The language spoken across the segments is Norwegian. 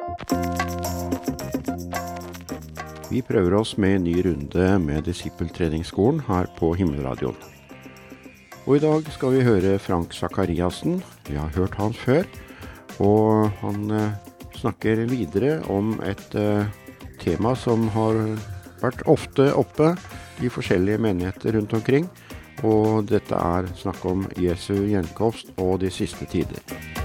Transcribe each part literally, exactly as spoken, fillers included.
Vi prøver oss med en ny runde med Disippeltreningsskolen her på Himmelradioen. Og i dag skal vi høre Frank Zakariassen. Vi har hørt han før, og han eh, snakker videre om et eh, tema som har vært ofte oppe i forskjellige menigheter rundt omkring, og dette er snakk om Jesu gjenkomst og de siste tider.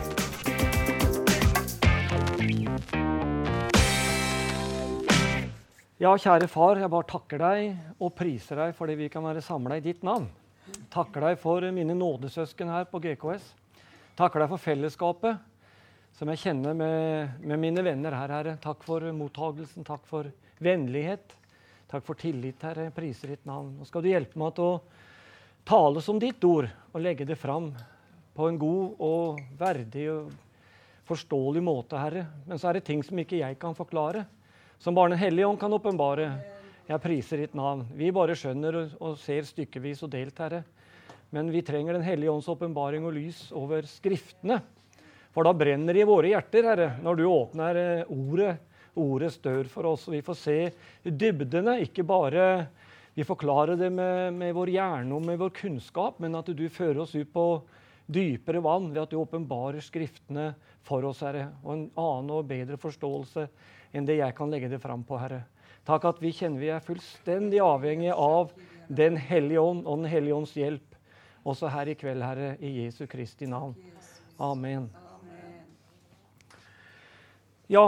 Ja, kjære far, jeg bare takker deg og priser deg fordi vi kan være samlet i ditt navn. Takker deg for mine nådesøsken her på G K S. Takker deg for fellesskapet som jeg kjenner med, med mine venner her, Herre. Takk for mottagelsen, takk for vennlighet, takk for tillit, Herre. Jeg priser ditt navn. Nå skal du hjelpe meg til å tale som ditt ord og legge det fram på en god og verdig og forståelig måte, Herre. Men så er det ting som ikke jeg kan forklare, som bare den hellige ånd kan åpenbare. Jeg priser ditt navn. Vi bare skjønner og, og ser stykkevis og delt, Herre. Men vi trenger den hellige ånds åpenbaring og lys over skriftene. For da brenner det i våre hjerter, Herre, når du åpner ordet, ordets dør for oss. Og vi får se dybdene, ikke bare vi forklarer det med, med vår hjerne og med vår kunnskap, men at du fører oss ut på dypere vann ved at du åpenbarer skriftene for oss, Herre. Og en annen og bedre forståelse enn det jeg kan legge det fram på, Herre. Takk at vi kjenner vi er fullstendig avhengige av den hellige ånd og den hellige ånds hjelp. Også her i kveld, Herre, i Jesu Kristi navn. Amen. Ja,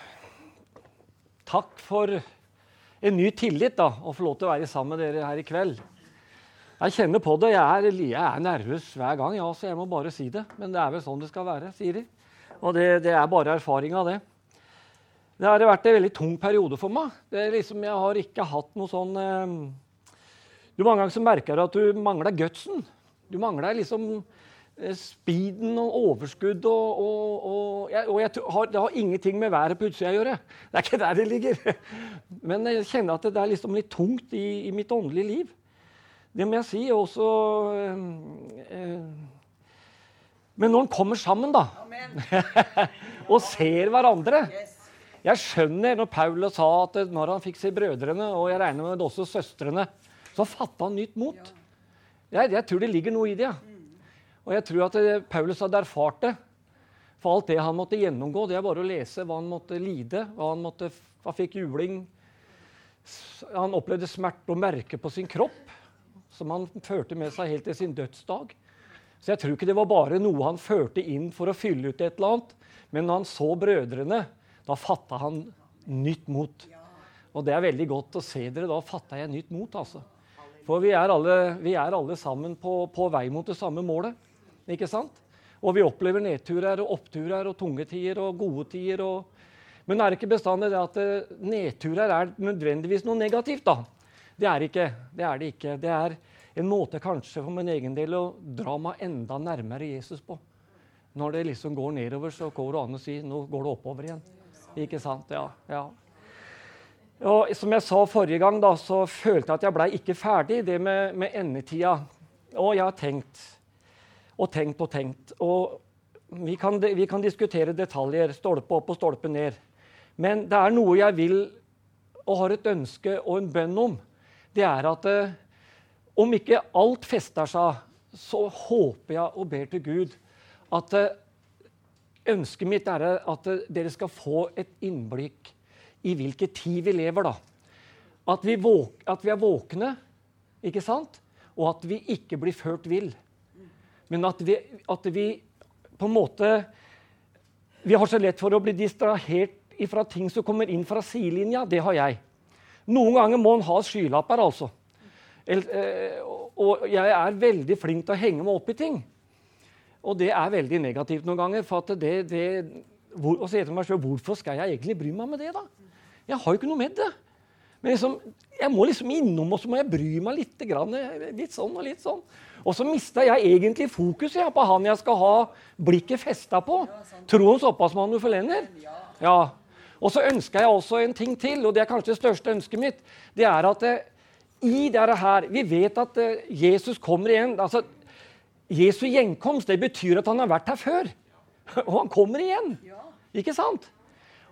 takk for en ny tillit da, å få lov til å være sammen med dere her i kveld. Jeg kjenner på det, jeg er, jeg er nervøs hver gang, ja, så jeg må bare si det. Men det er vel sånn det skal være, sier de. Og det, det er bare erfaring av det. Det har vært en veldig tung periode for meg. Det er liksom, jeg har ikke hatt noe sånn... Eh, du mange ganger så merker at du mangler gutsen. Du mangler liksom eh, speeden og overskudd, og, og, og, jeg, og jeg har, det har ingenting med været på utsida å gjøre. Det er ikke der det ligger. Men jeg kjenner at det er liksom litt tungt i, i mitt åndelige liv. Det må jeg si også... Eh, eh, men når en kommer sammen da, og ser hverandre... Jeg skjønner når Paulus sa at når han fikk se brødrene, og jeg regner med også søstrene, så fattet han nytt mot. Jeg, jeg tror det ligger noe i det. Ja. Og jeg tror at det, Paulus hadde erfart det. For alt det han måtte gjennomgå, det er bare å lese hva han måtte lide, hva han, måtte, han fikk juling. Han opplevde smerte og merke på sin kropp, som han førte med seg helt til sin dødsdag. Så jeg tror ikke det var bare noe han førte inn for å fylle ut et eller annet, men når han så brødrene, da fattet han nytt mot. Og det er veldig godt å se dere, da fattet jeg nytt mot, altså. For vi er alle, vi er alle sammen på, på vei mot det samme målet, ikke sant? Og vi opplever nedturer og oppturer og tunge tider og gode tider. Og... Men er det ikke bestandig det at nedturer er nødvendigvis noe negativt, da? Det er ikke, det er det ikke. Det er en måte kanskje for min egen del å dra meg enda nærmere Jesus på. Når det liksom går nedover, så går det an å si, nå går det oppover igjen. Ikke sant? Ja, ja. Og som jeg sa forrige gang, da, så følte jeg at jeg ble ikke ferdig det med, med endetida. Og jeg har tenkt, og tenkt og tenkt. Og vi kan, vi kan diskutere detaljer, stolpe opp og stolpe ned. Men det er noe jeg vil, og har et ønske og en bønn om. Det er at om ikke alt fester seg, så håper jeg og ber til Gud at ønsket mitt er at dere skal få et innblikk i hvilken tid vi lever da. At vi, våk, at vi er våkne, ikke sant? Og at vi ikke blir ført vill. Men at vi, at vi på en måte, vi har så lett for å bli distrahert fra ting som kommer inn fra sidelinja, det har jeg. Noen ganger må en ha skylapper altså. Og jeg er veldig flink til å henge meg opp i ting. Og det er veldig negativt noen ganger, for at det, det hvor, og så heter meg selv, hvorfor skal jeg egentlig bry meg med det da? Jeg har jo ikke noe med det. Men liksom, jeg må liksom innom, og så må jeg bry meg litt, grann, litt sånn og litt sånn. Og så mistet jeg egentlig fokus ja, på han jeg skal ha blikket festet på. Troens opphavsmann og forlender. Ja. Og så ønsker jeg også en ting til, og det er kanskje det største ønsket mitt. Det er at eh, i dette her, vi vet at eh, Jesus kommer igjen, altså, Jesu gjenkomst, det betyr at han har vært her før. Og han kommer igjen. Ikke sant?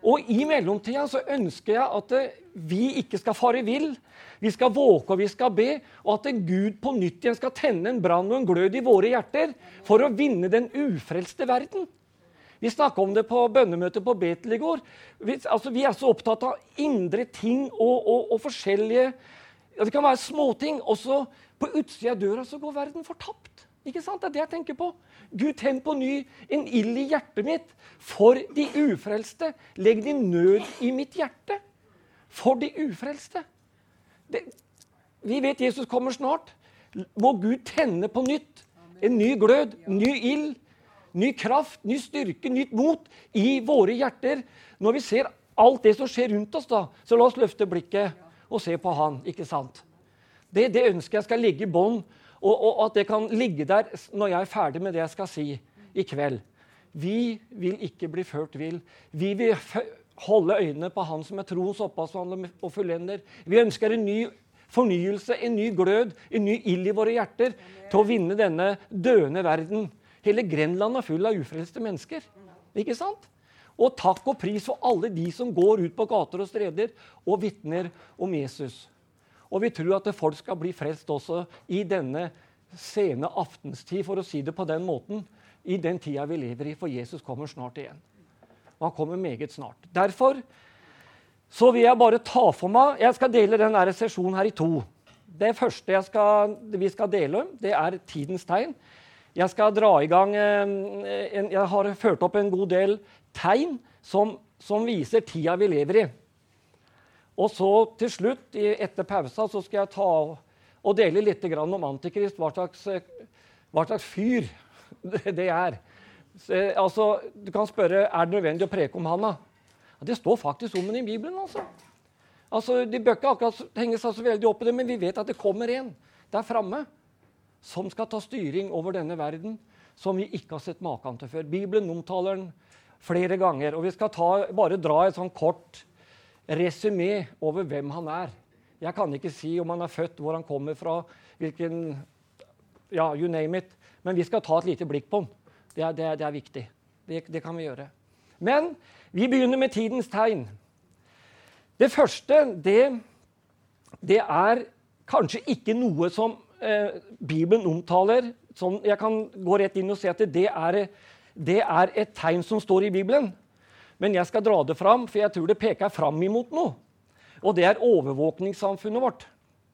Og i mellomtiden så ønsker jeg at vi ikke skal fare vill. Vi skal våke og vi skal be, og at Gud på nytt igjen skal tenne en brann og en glød i våre hjerter for å vinne den ufrelste verden. Vi snakket om det på bønnemøtet på Betel i går. Vi, altså, vi er så opptatt av indre ting og, og, og forskjellige, ja, det kan være småting. Også på utsida av døra så går verden fortapt. Ikke sant? Det er det jeg tenker på. Gud, tenn på ny en ild i hjertet mitt for de ufrelste. Legg din nød i mitt hjerte for de ufrelste. Det, vi vet Jesus kommer snart. Må Gud tenne på nytt en ny glød, ny ild, ny kraft, ny styrke, nytt mot i våre hjerter. Når vi ser alt det som skjer rundt oss, da, så la oss løfte blikket og se på han, ikke sant? Det, det ønsker jeg skal ligge i bånd, og, og at det kan ligge der når jeg er ferdig med det jeg skal si i kveld. Vi vil ikke bli ført vill. Vi vil holde øynene på han som er troens opphavsmann og fullender. Vi ønsker en ny fornyelse, en ny glød, en ny ild i våre hjerter til å vinne denne døende verden. Hele Grenland er full av ufrelste mennesker. Ikke sant? Og takk og pris for alle de som går ut på gater og streder og vitner om Jesus. Og vi tror at folk skal bli frelst også i denne sene aftenstid, for å si det på den måten, i den tida vi lever i, for Jesus kommer snart igjen. Og han kommer meget snart. Derfor så vil jeg bare ta for meg, jeg skal dele denne sesjonen her i to. Det første jeg skal, vi skal dele, det er tidens tegn. Jeg skal dra i gang, en, jeg har ført opp en god del tegn som, som viser tida vi lever i. Og så til slutt, etter pausa, så skal jeg ta og dele litt om Antikrist, hva slags, hva slags fyr det er. Så, altså, du kan spørre, er det nødvendig å preke om han da? Ja, det står faktisk om den i Bibelen, altså. Altså, de bør ikke akkurat henge seg så veldig opp i det, men vi vet at det kommer en der fremme som skal ta styring over denne verden, som vi ikke har sett maken til før. Bibelen omtaler den flere ganger, og vi skal ta, bare dra et sånn kort resumé over hvem han er. Jeg kan ikke si om han er født, hvor han kommer fra, hvilken, ja, you name it. Men vi skal ta et lite blikk på han. Det er, det er, det er viktig. Det, det kan vi gjøre. Men vi begynner med tidens tegn. Det første, det, det er kanskje ikke noe som eh, Bibelen omtaler. Som jeg kan gå rett inn og si at det er, det er et tegn som står i Bibelen. Men jeg skal dra det fram, for jeg tror det peker fram imot noe. Og det er overvåkningssamfunnet vårt.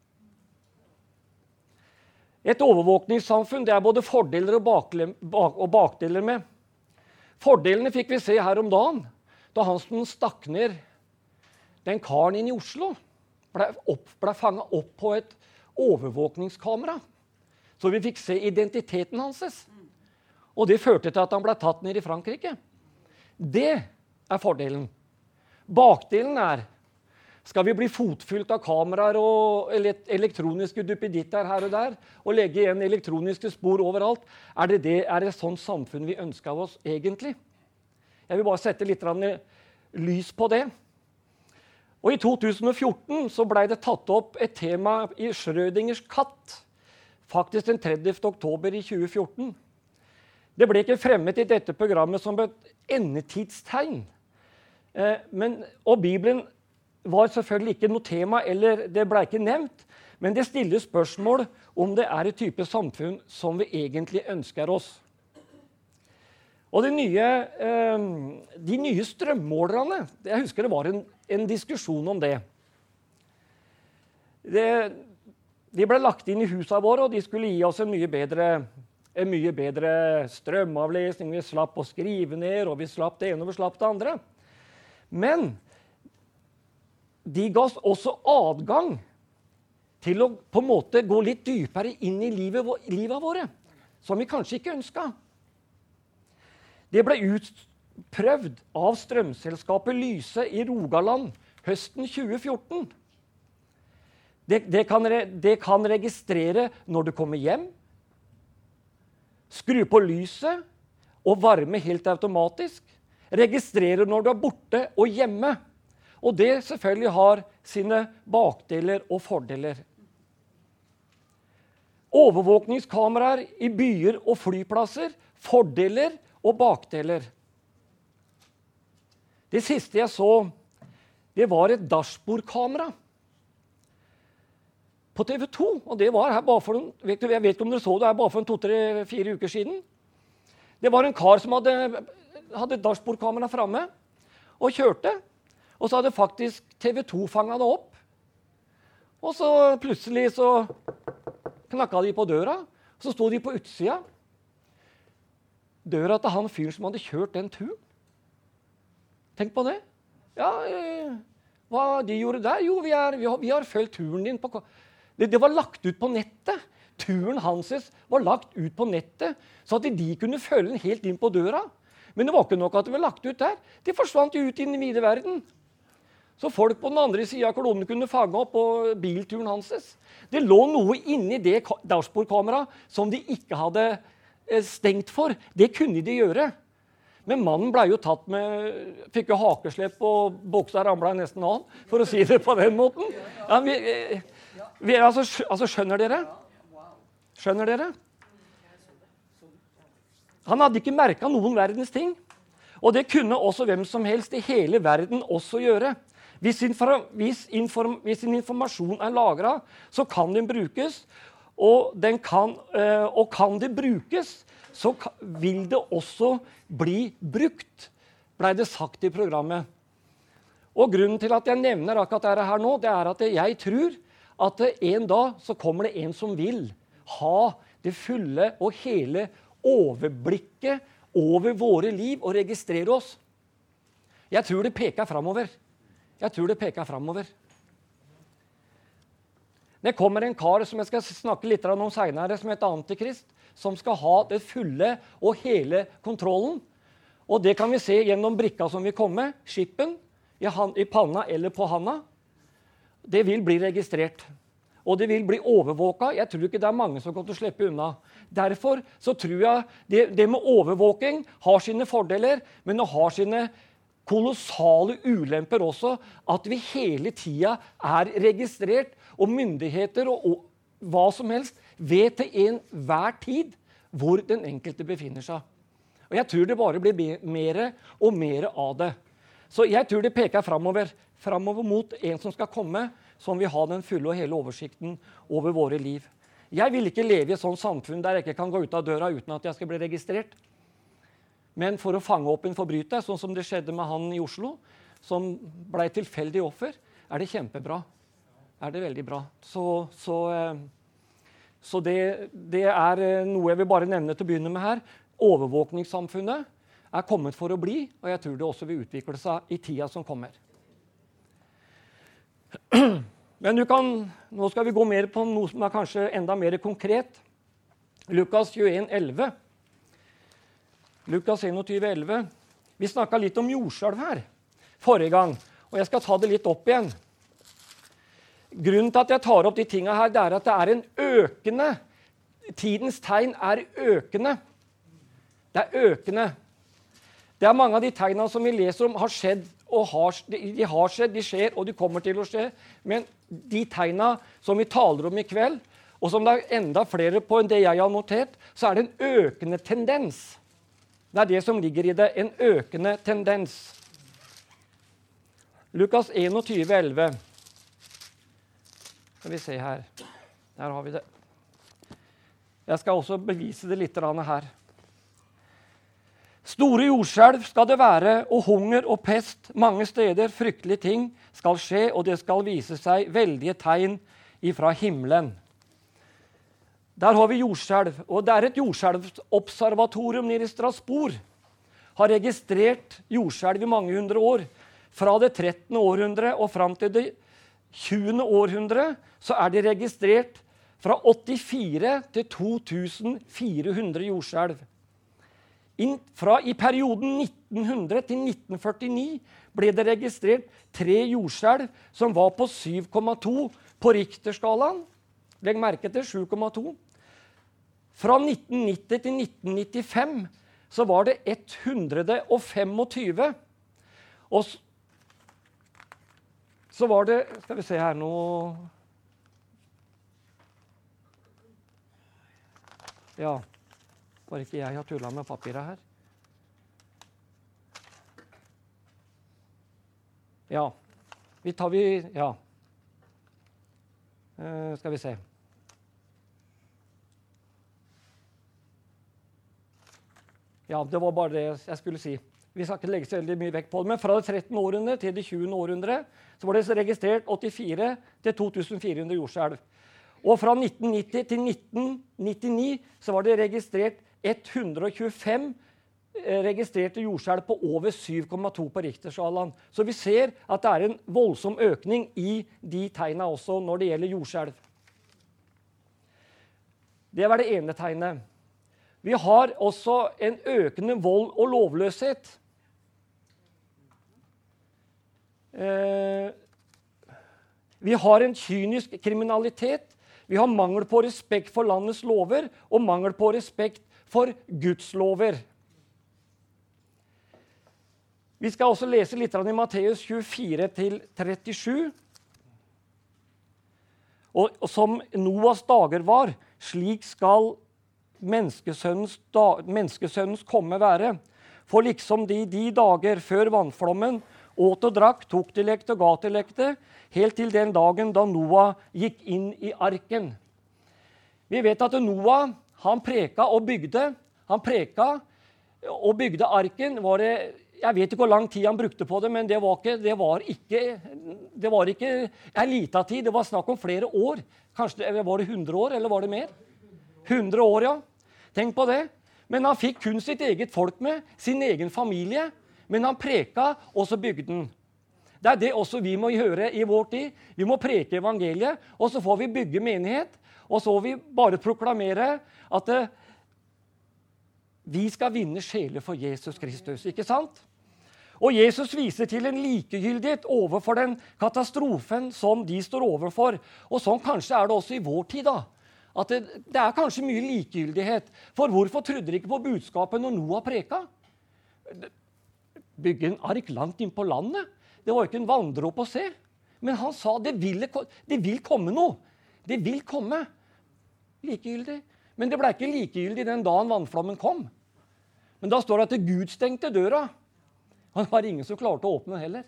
Et overvåkningssamfunn, det er både fordeler og, bakle, bak, og bakdeler med. Fordelene fikk vi se her om dagen, da han som stakk ned den karen inn i Oslo, ble, opp, ble fanget opp på et overvåkningskamera. Så vi fikk se identiteten hans. Og det førte til at han ble tatt ned i Frankrike. Det er fordelen. Bakdelen er, skal vi bli fotfylt av kameraer og elektroniske duppeditter her og der, og legge igjen elektroniske spor overalt, er det, det, er det sånn samfunn vi ønsker av oss egentlig? Jeg vil bare sette litt lys på det. Og i to tusen og fjorten så ble det tatt opp et tema i Schrödingers katt, faktisk den tredjevte oktober i tjue fjorten. Det ble ikke fremmet i dette programmet som et endetidstegn. Eh, men, og Bibelen var selvfølgelig ikke noe tema, eller det ble ikke nevnt, men det stiller spørsmål om det er et type samfunn som vi egentlig ønsker oss. Og de nye, eh, de nye strømmålerne, jeg husker det var en, en diskusjon om det. det. De ble lagt inn i husene våre, og de skulle gi oss en mye bedre en mye bedre strømavlesning. Vi slapp å skrive ned, og vi slapp det ene, og vi slapp det andre. Men de ga oss også adgang til å på en måte gå litt dypere inn i livet, livet våre, som vi kanskje ikke ønsket. Det ble utprøvd av strømselskapet Lyse i Rogaland høsten tjue fjorten. Det, det, kan, det kan registrere når du kommer hjem, skru på lyset og varme helt automatisk, registrere når du er borte og hjemme. Og det selvfølgelig har sine bakdeler og fordeler. Overvåkningskameraer i byer og flyplasser, fordeler og bakdeler. Det siste jeg så, det var et dashbordkamera på T V to. Og det var her bare for en, vet du, jeg vet ikke om dere så det her bare for en to, tre, fire uker siden. Det var en kar som hadde, hadde dashbordkamera fremme og kjørte. Og så hadde faktisk T V to fanget det opp. Og så plutselig så knakket de på døra. Så stod de på utsida. Døra til han fyren som hadde kjørt den turen. Tenk på det. Ja, eh, hva de gjorde der? Jo, vi, er, vi, har, vi har følt turen din på... Det, det var lagt ut på nettet. Turen hans var lagt ut på nettet, så at de kunne følge den helt inn på døra. Men det var ikke nok at det var lagt ut der. De forsvant jo ut i den vide verden. Så folk på den andre siden av kloden kunne fange opp på bilturen hans. Det lå noe inni det dashbordkameraet som de ikke hadde stengt for. Det kunne de gjøre. Men mannen ble jo tatt med, fikk jo hakeslepp og buksa ramlet nesten av, for å si det på den måten. Ja, vi, vi, altså, altså, skjønner dere? Skjønner dere? Han hadde ikke merket noen verdens ting. Og det kunne også hvem som helst i hele verden også gjøre. Hvis, inform, hvis, inform, hvis en informasjon er lagret, så kan den brukes. Og, den kan, og kan det brukes, så vil det også bli brukt, ble det sagt i programmet. Og grunnen til at jeg nevner akkurat dette her nå, det er at jeg tror at en dag så kommer det en som vil ha det fulle og hele overblikket over våre liv og registrere oss. Jeg tror det peker fremover. Jeg tror det peker fremover. Det kommer en kar som jeg skal snakke litt om senere, som heter Antikrist, som skal ha det fulle og hele kontrollen. Og det kan vi se gjennom brikka som vil komme, skippen, i, han, i panna eller på handa. Det vil bli registrert. Og det vil bli overvåket. Jeg tror ikke det er mange som kommer til å slippe unna. Derfor så tror jeg det, det med overvåking har sine fordeler, men det har sine kolossale ulemper også, at vi hele tiden er registrert, og myndigheter og, og hva som helst vet til enhver tid hvor den enkelte befinner seg. Og jeg tror det bare blir mer og mer av det. Så jeg tror det peker fremover, fremover mot en som skal komme, som vil ha den fulle og hele oversikten over våre liv. Jeg vil ikke leve i et sånt samfunn der jeg ikke kan gå ut av døra uten at jeg skal bli registrert. Men for å fange opp en forbryter, sånn som det skjedde med han i Oslo, som ble tilfeldig offer, er det kjempebra. Er det veldig bra. Så, så, så det, det er noe jeg vil bare nevne til å begynne med her. Overvåkningssamfunnet er kommet for å bli, og jeg tror det også vil utvikle seg i tida som kommer. Men du kan, nå skal vi gå mer på noe som er kanskje enda mer konkret. Lukas tjueen elleve. Lukas tjueen elleve. Vi snakket litt om jordskjelv her forrige gang, og jeg skal ta det litt opp igjen. Grunnen til at jeg tar opp de tingene her, det er at det er en økende, tidens tegn er økende. Det er økende. Det er mange av de tegnene som vi leser om har skjedd, og har, de har skjedd, de skjer, og de kommer til å skje. Men de tegnene som vi taler om i kveld, og som det er enda flere på enn det jeg har notert, så er det en økende tendens. Det er det som ligger i det, en økende tendens. Lukas tjueen elleve. Skal vi se her. Der har vi det. Jeg skal også bevise det litt her. Store jordskjelv skal det være, og hunger og pest. Mange steder fryktelige ting skal skje, og det skal vise seg veldige tegn ifra himmelen. Der har vi jordskjelv, og det er et jordskjelvobservatorium nede i Strasbourg. Har registrert jordskjelv i mange hundre år. Fra det trettende århundre og fram til det tjuende århundre så er det registrert fra åttifire til to tusen fire hundre jordskjelv. In, fra I perioden nitten hundre til nitten førtini ble det registrert tre jordskjelv som var på syv komma to på Richterskalaen. Legg merke til sju komma to. Fra nitten nitti til nitten nittifem så var det ett hundre og tjuefem. Og så var det, skal vi se her nå, ja, bare ikke jeg har tullet med papiret her. Ja. Vi tar vi Ja. Uh, skal vi se. Ja, det var bare det jeg skulle si. Vi skal ikke legge så veldig mye vekt på det, men fra det trettende århundre til det tjuende århundre så var det registrert åttifire til to tusen fire hundre jordskjelv. Og fra nitten nitti til nitten nittini så var det registrert ett hundre og tjuefem eh, registrerte jordskjelv på over syv komma to på Richterskalaen. Så vi ser at det er en voldsom økning i de tegna også når det gjelder jordskjelv. Det var det ene tegnet. Vi har også en økende vold og lovløshet. Eh, vi har en kynisk kriminalitet. Vi har mangel på respekt for landets lover og mangel på respekt for Guds lover. Vi skal også lese litt i Matteus tjuefire til trettisju. Og, og som Noas dager var, slik skal menneskesønnens, da, menneskesønnens komme være. For liksom de, de dager før vannflommen, åt og drakk, tok til lekte og ga til lekte, helt til den dagen da Noah gikk inn i arken. Vi vet at Noah, han preka og bygde. Han preka og bygde arken. Var det, jeg vet ikke hvor lang tid han brukte på det, men det var ikke, det var ikke, det var ikke en liten tid. Det var snakk om flere år. Kanskje var det hundre år, eller var det mer? hundre år, ja. Tenk på det. Men han fikk kun sitt eget folk med, sin egen familie. Men han preka, og så bygde han. Det er det også vi må gjøre i vår tid. Vi må preke evangeliet, og så får vi bygge menighet. Og så får vi bare proklamere at det, vi skal vinne sjeler for Jesus Kristus. Ikke sant? Og Jesus viser til en likegyldighet overfor den katastrofen som de står overfor. Og sånn kanskje er det også i vår tid, da. At det, det er kanskje mye likegyldighet. For hvorfor trodde de ikke på budskapet når Noah preka? Bygge en ark langt inn på landet. Det var ikke en vandreopp å se. Men han sa det, ville, det vil komme noe. Det vil komme. Likegyldig. Men det ble ikke likegyldig den dagen vannflommen kom. Men da står det at Gud stengte døra. Han var ingen som klarte å åpne heller.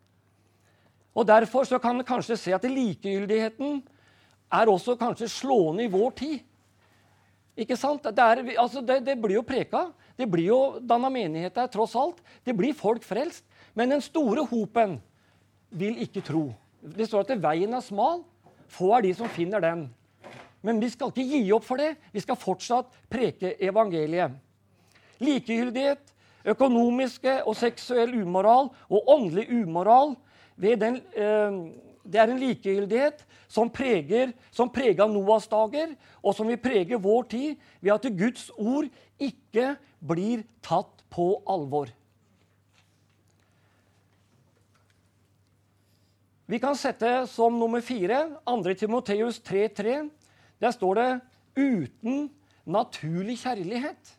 Og derfor så kan vi kanskje se at likegyldigheten er også kanskje slående i vår tid. Ikke sant? Det, er, altså det, det blir jo preka. Det blir jo danna menighet der, tross alt. Det blir folk frelst. Men den store hopen vil ikke tro. Det står at veien er smal. Få er de som finner den. Men vi skal ikke gi opp for det. Vi skal fortsatt preke evangeliet. Likegyldighet, økonomiske og seksuell umoral og åndelig umoral ved den... Eh, Det er en likegyldighet som preger, som preger Noas dager, og som vil prege vår tid ved at Guds ord ikke blir tatt på alvor. Vi kan sette som nummer fire, andre Timoteus tre tre. Der står det uten naturlig kjærlighet.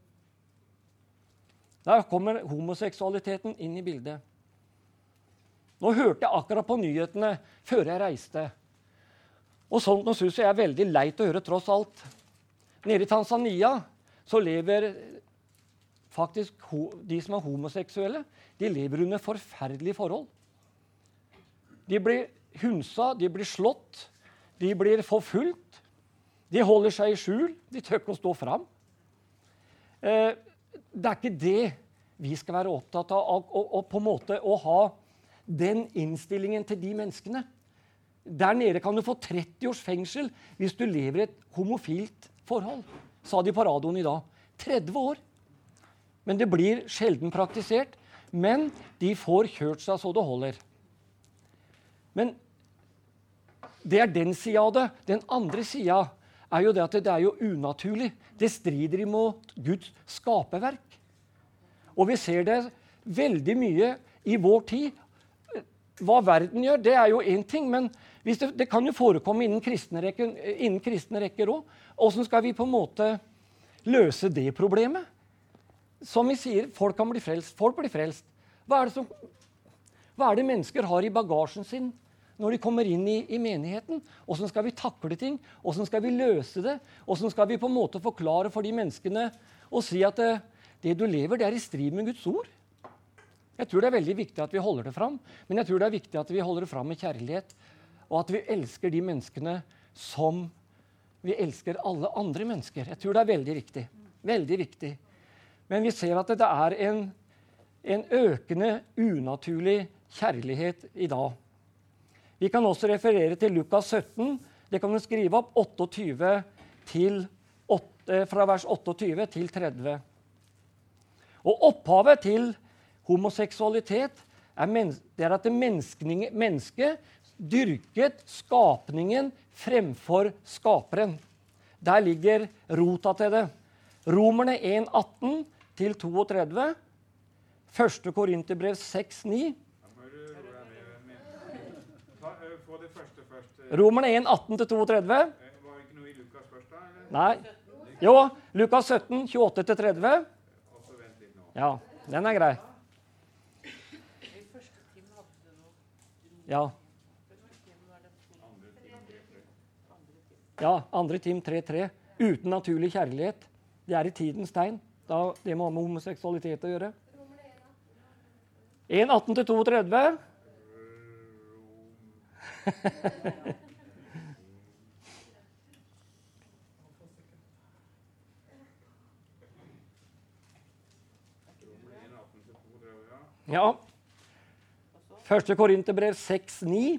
Der kommer homoseksualiteten inn i bildet. Nå hørte jeg akkurat på nyhetene før jeg reiste. Og sånt nå synes jeg er veldig leit å høre tross alt. Nede i Tanzania så lever faktisk de som er homoseksuelle, de lever under forferdelige forhold. De blir hunsa, de blir slått, de blir forfulgt. De holder seg i skjul, de tør ikke å stå fram. Eh, det er ikke det vi skal være opptatt av, og, og, og på en måte å ha den innstillingen til de menneskene. Der nede kan du få tretti års fengsel hvis du lever i et homofilt forhold, sa de på radioen i dag. tretti år. Men det blir sjelden praktisert, men de får kjørt seg så det holder. Men det er den siden av det. Den andre siden er jo det at det er jo unaturlig. Det strider imot Guds skaperverk. Og vi ser det veldig mye i vår tid. Hva verden gjør, det er jo en ting, men hvis det, det kan jo forekomme innen kristne rekker, innen kristne rekker også. Hvordan skal vi på en måte løse det problemet? Som vi sier, folk kan bli frelst. Folk blir frelst. Hva er det, som, hva er det mennesker har i bagasjen sin når de kommer inn i, i menigheten? Hvordan skal vi takle ting? Hvordan skal vi løse det? Hvordan skal vi på en måte forklare for de menneskene og si at det, det du lever, det er i strid med Guds ord? Jeg tror det er veldig viktig at vi holder det fram, men jeg tror det er viktig at vi holder det fram med kjærlighet, og at vi elsker de menneskene som vi elsker alle andre mennesker. Jeg tror det er veldig viktig. Veldig viktig. Men vi ser at det er en, en økende, unaturlig kjærlighet i dag. Vi kan også referere til Lukas sytten. Det kan vi skrive opp otteogtyve til, åtte, fra vers otteogtyve til tretti. Og opphavet til homoseksualitet er, men, det er at det mennesket dyrket skapningen fremfor skaperen. Der ligger rota til det. Romerne en atten til trettito. Første Korinterbrev seks ni. Romerne en atten til trettito. Var det ikke noe i Lukas først da? Eller? Nei. Jo, Lukas sytten, tjueåtte til tretti. Og så vent litt nå. Ja, den er grei. Ja. Ja, andre Tim tre tre. Uten naturlig kjærlighet. Det er i tidens tegn. Da, det må ha med homoseksualitet å gjøre. en atten til trettito. Ja. Første Korinterbrev seks ni.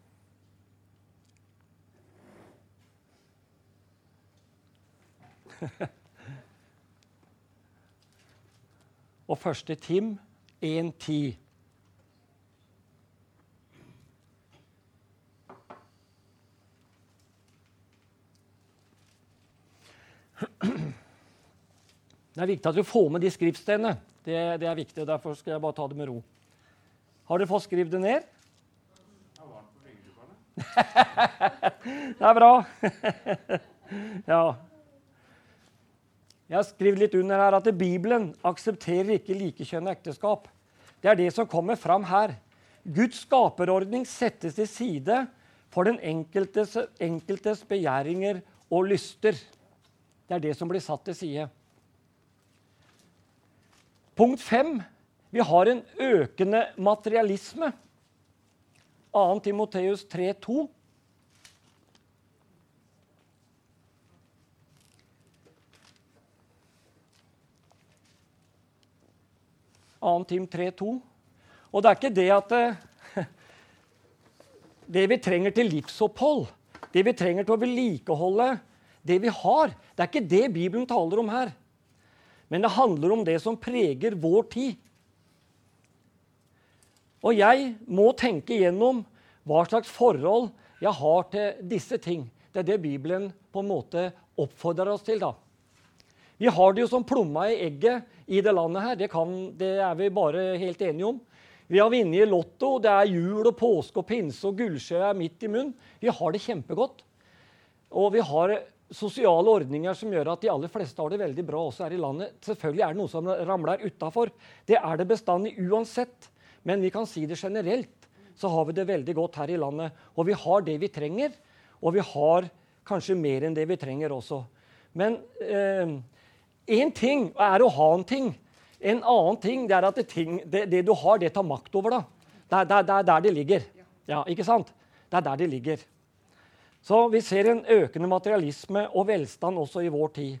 Og første Tim en ti. Det er viktig at du får med de skriftstedene. Det, det er viktig, og derfor skal jeg bare ta det med ro. Har dere fått skrevet det ned? Det er bra. Ja. Jeg har skrevet litt under her at Bibelen aksepterer ikke likekjønnet ekteskap. Det er det som kommer fram her. Guds skaperordning settes til side for den enkeltes, enkeltes begjæringer og lyster. Det er det som blir satt til side. Punkt fem. Vi har en økende materialisme. andre Timoteus tre to. andre Tim tre to. Og det er ikke det at det, det vi trenger til livsopphold, det vi trenger til å vedlikeholde det vi har, det er ikke det Bibelen taler om her. Men det handler om det som preger vår tid. Og jeg må tenke igjennom hva slags forhold jeg har til disse ting. Det er det Bibelen på en måte oppfordrer oss til da. Vi har det jo som plomma i egget i det landet her. Det, kan, det er vi bare helt enige om. Vi har vunnet i lotto, det er jul og påske og pinse og gullskjø er midt i munn. Vi har det kjempegodt. Og vi har sosiale ordninger som gjør at de aller fleste har det veldig bra også her i landet. Selvfølgelig er det noe som ramler utenfor. Det er det bestandig uansett. Men vi kan si det generelt, så har vi det veldig godt her i landet. Og vi har det vi trenger, og vi har kanskje mer enn det vi trenger også. Men eh, en ting er å ha en ting. En annen ting, det er at det, ting, det, det du har, det tar makt over da. Det er, det, er, det er der det ligger. Ja, ikke sant? Det er der det ligger. Så vi ser en økende materialisme og velstand også i vår tid.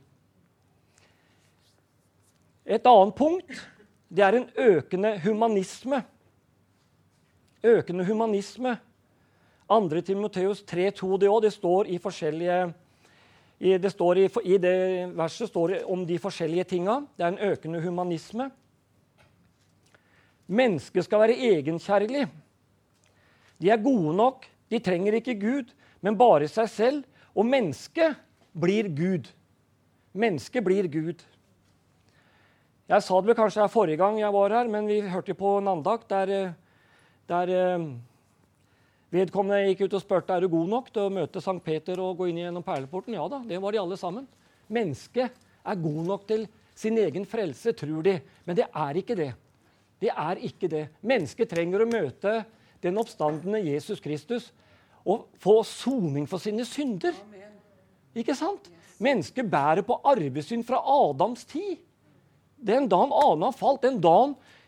Et annet punkt, det er en økende humanisme. Økende humanisme. andre Timoteus tre to, det også, det står i forskjellige, i, det står i, i det verset står det om de forskjellige tinga. Det er en økende humanisme. Mennesket skal være egenkjærlig. De er gode nok, de trenger ikke Gud, men bare seg selv, og mennesket blir Gud. Mennesket blir Gud. Jeg sa det vel kanskje her forrige gang jeg var her, men vi hørte på en andakt der, der vedkommende gikk ut og spurte, er du god nok til å møte Sankt Peter og gå inn gjennom perleporten? Ja da, det var de alle sammen. Mennesket er god nok til sin egen frelse, tror de, men det er ikke det. Det er ikke det. Mennesket trenger å møte den oppstandende Jesus Kristus og få soning for sine synder. Amen. Ikke sant? Yes. Mennesket bærer på arvesynd fra Adams tid. Den dagen Adam falt, den dagen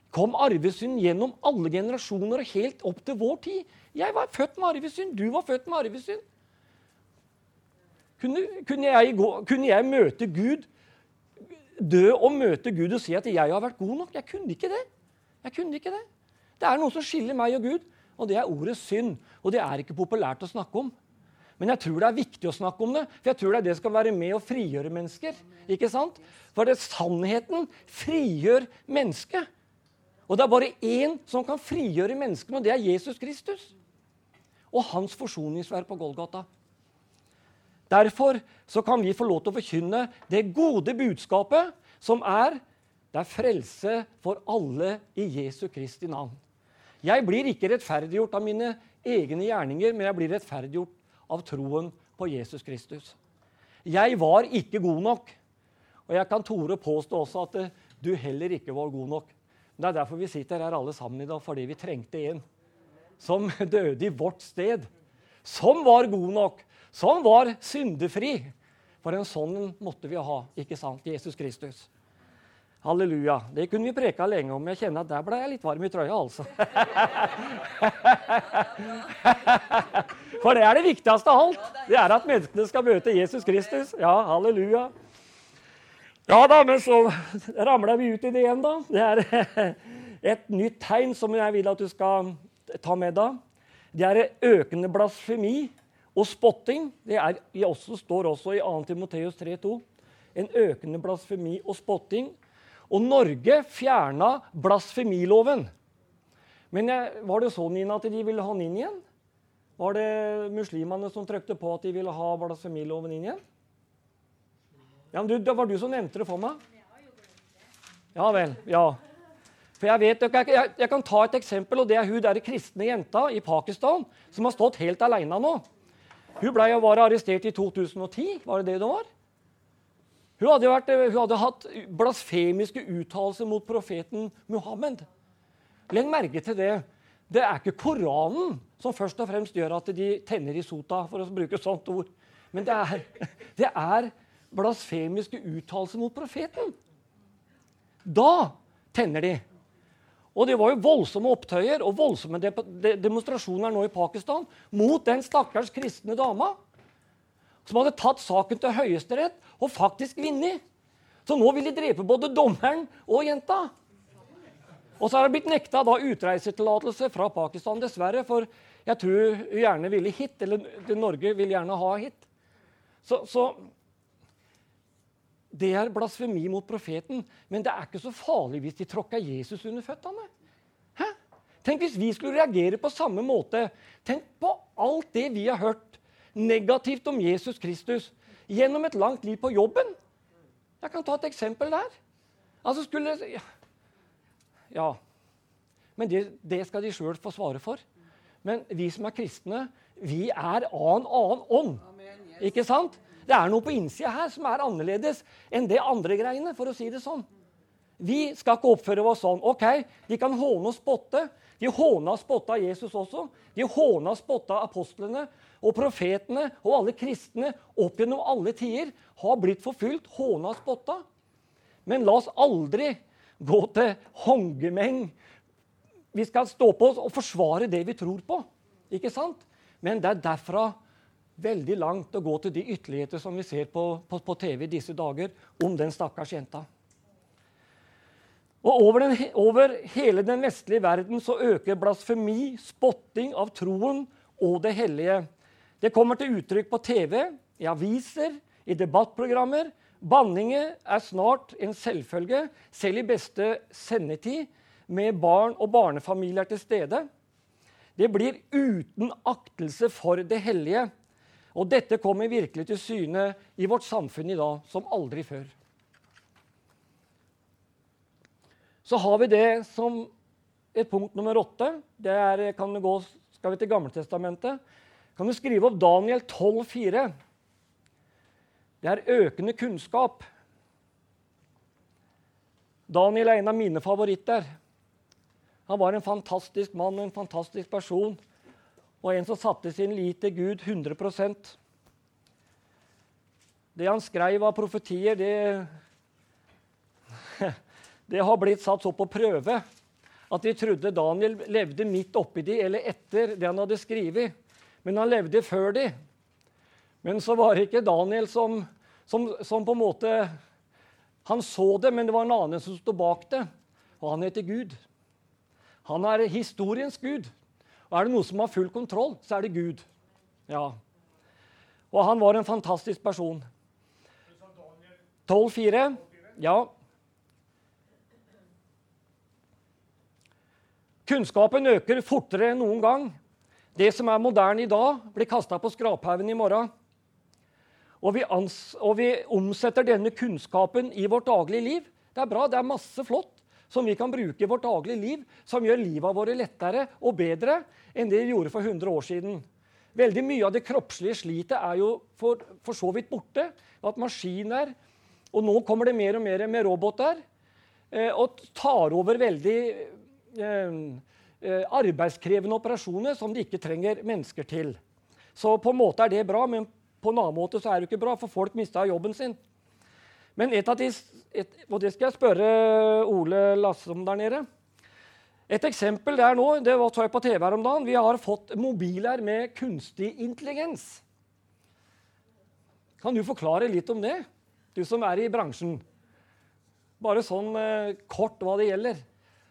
kom arvesynd gjennom alle generasjoner og helt opp til vår tid. Jeg var født med arvesynd, du var født med arvesynd. Kunne, kunne, jeg, gå, kunne jeg møte Gud, dø og møte Gud og si at jeg har vært god nok? Jeg kunne ikke det. Jeg kunne ikke det. Det er noe som skiller meg og Gud, og det er ordet synd. Og det er ikke populært å snakke om. Men jeg tror det er viktig å snakke om det, for jeg tror det, er det skal være med å frigjøre mennesker. Ikke sant? For det, sannheten frigjør mennesket. Og det er bare én som kan frigjøre menneskene, og det er Jesus Kristus. Og hans forsoningsverk på Golgata. Derfor så kan vi få lov til å forkynne det gode budskapet som er det er frelse for alle i Jesu Kristi navn. Jeg blir ikke rettferdiggjort av mine egne gjerninger, men jeg blir rettferdiggjort av troen på Jesus Kristus. Jeg var ikke god nok, og jeg kan tore påstå også at du heller ikke var god nok. Det er derfor vi sitter her alle sammen i dag, fordi vi trengte en som døde i vårt sted, som var god nok, som var syndefri. For en sånn måtte vi ha, ikke sant? Jesus Kristus. Halleluja. Det kunne vi preka lenge om. Jeg kjenner at der ble jeg litt varm i trøya, altså. For det er det viktigste av alt. Det er at menneskene skal møte Jesus Kristus. Ja, halleluja. Ja da, men så ramler vi ut i det igjen da. Det er et nytt tegn som jeg vil at du skal ta med da. Det er økende blasfemi og spotting. Det er, også, står også i andre Timoteus tre to. En økende blasfemi og spotting. Og Norge fjerna blasfemiloven. Men jeg, var det sånn, Nina, at de ville ha den inn igjen? Var det muslimene som trykte på at de ville ha blasfemiloven inn igjen? Ja, men du, det var du som nevnte det for meg. Ja vel, ja. For jeg vet, jeg, jeg, jeg kan ta et eksempel, og det er hun der kristne jenta i Pakistan, som har stått helt alene nå. Hun ble jo bare arrestert i to tusen og ti, var det det det var? Hun hadde, vært, hun hadde hatt blasfemiske uttalelser mot profeten Muhammed. Legg merke til det. Det er ikke Koranen som først og fremst gjør at de tenner i sota, for å bruke et sånt ord. Men det er, det er blasfemiske uttalelser mot profeten. Da tenner de. Og det var jo voldsomme opptøyer og voldsomme de de demonstrasjoner nå i Pakistan mot den stakkars kristne dama som hadde tatt saken til Høyesterett og faktisk vunnet. Så nå vil de drepe både dommeren og jenta. Og så har det blitt nekta da utreisetillatelse fra Pakistan, dessverre, for jeg tror hun gjerne ville hit, eller Norge vil gjerne ha hit. Så, så det er blasfemi mot profeten, men det er ikke så farlig hvis de tråkker Jesus under føttene. Hæ? Tenk hvis vi skulle reagere på samme måte. Tenk på alt det vi har hørt negativt om Jesus Kristus gjennom et langt liv på jobben. Jeg kan ta et eksempel der. Altså skulle... Ja, ja. Men det, det skal de selv få svare for. Men vi som er kristne, vi er av en annen ånd. Ikke sant? Det er noe på innsida her som er annerledes enn det andre greiene, for å si det sånn. Vi skal ikke oppføre oss sånn. Ok, de kan håne og spotte. De håna og spotta Jesus også. De håna og spotta apostlene. Og profetene og alle kristne opp gjennom alle tider har blitt forfylt, håna og spotta. Men la oss aldri gå til håndgemeng. Vi skal stå på oss og forsvare det vi tror på. Ikke sant? Men det er derfra veldig langt å gå til de ytterligheter som vi ser på, på, på T V i disse dager om den stakkars jenta. Og over, den, over hele den vestlige verden så øker blasfemi, spotting av troen og det hellige. Det kommer til uttrykk på T V, i aviser, i debattprogrammer. Banninger er snart en selvfølge, selv i beste sendetid, med barn og barnefamilier til stede. Det blir uten aktelse for det hellige. Og dette kommer virkelig til syne i vårt samfunn i dag, som aldri før. Så har vi det som et punkt nummer åtte. Det er, kan vi gå, skal vi til Gammeltestamentet. Kan du skrive opp Daniel tolv fire. Det er økende kunnskap. Daniel er en av mine favoritter. Han var en fantastisk mann, en fantastisk person, og en som satte sin lit til Gud hundre prosent. Det han skrev av profetier, det, det har blitt satt så på prøve. at de trodde Daniel levde midt oppi de, eller etter det han hadde skrevet. Men han levde før de. Men så var det ikke Daniel som, som, som på en måte... Han så det, men det var en annen som stod bak det. Og han heter Gud. Han er historiens Gud. Og er det noe som har full kontroll, så er det Gud. Ja. Og han var en fantastisk person. tolv fire. Ja. Kunnskapen øker fortere enn noen gang. Det som er moderne i dag, blir kastet på skraphaugen i morgen. Og vi, ans- og vi omsetter denne kunnskapen i vårt daglige liv. Det er bra, det er masse flott som vi kan bruke i vårt daglige liv, som gjør livet våre lettere og bedre enn det vi gjorde for hundre år siden. Veldig mye av det kroppslige slitet er jo for, for så vidt borte. At maskiner, og nå kommer det mer og mer med roboter, eh, og tar over veldig eh, eh, arbeidskrevende operasjoner som de ikke trenger mennesker til. Så på en måte er det bra, men på en annen måte så er det ikke bra, for folk mister jobben sin. Men et av de, et, og det skal jeg spørre Ole Lasse om der nede. Et eksempel der nå, det var så jeg på T V her om dagen, vi har fått mobiler med kunstig intelligens. Kan du forklare litt om det, du som er i bransjen? Bare sånn eh, kort hva det gjelder.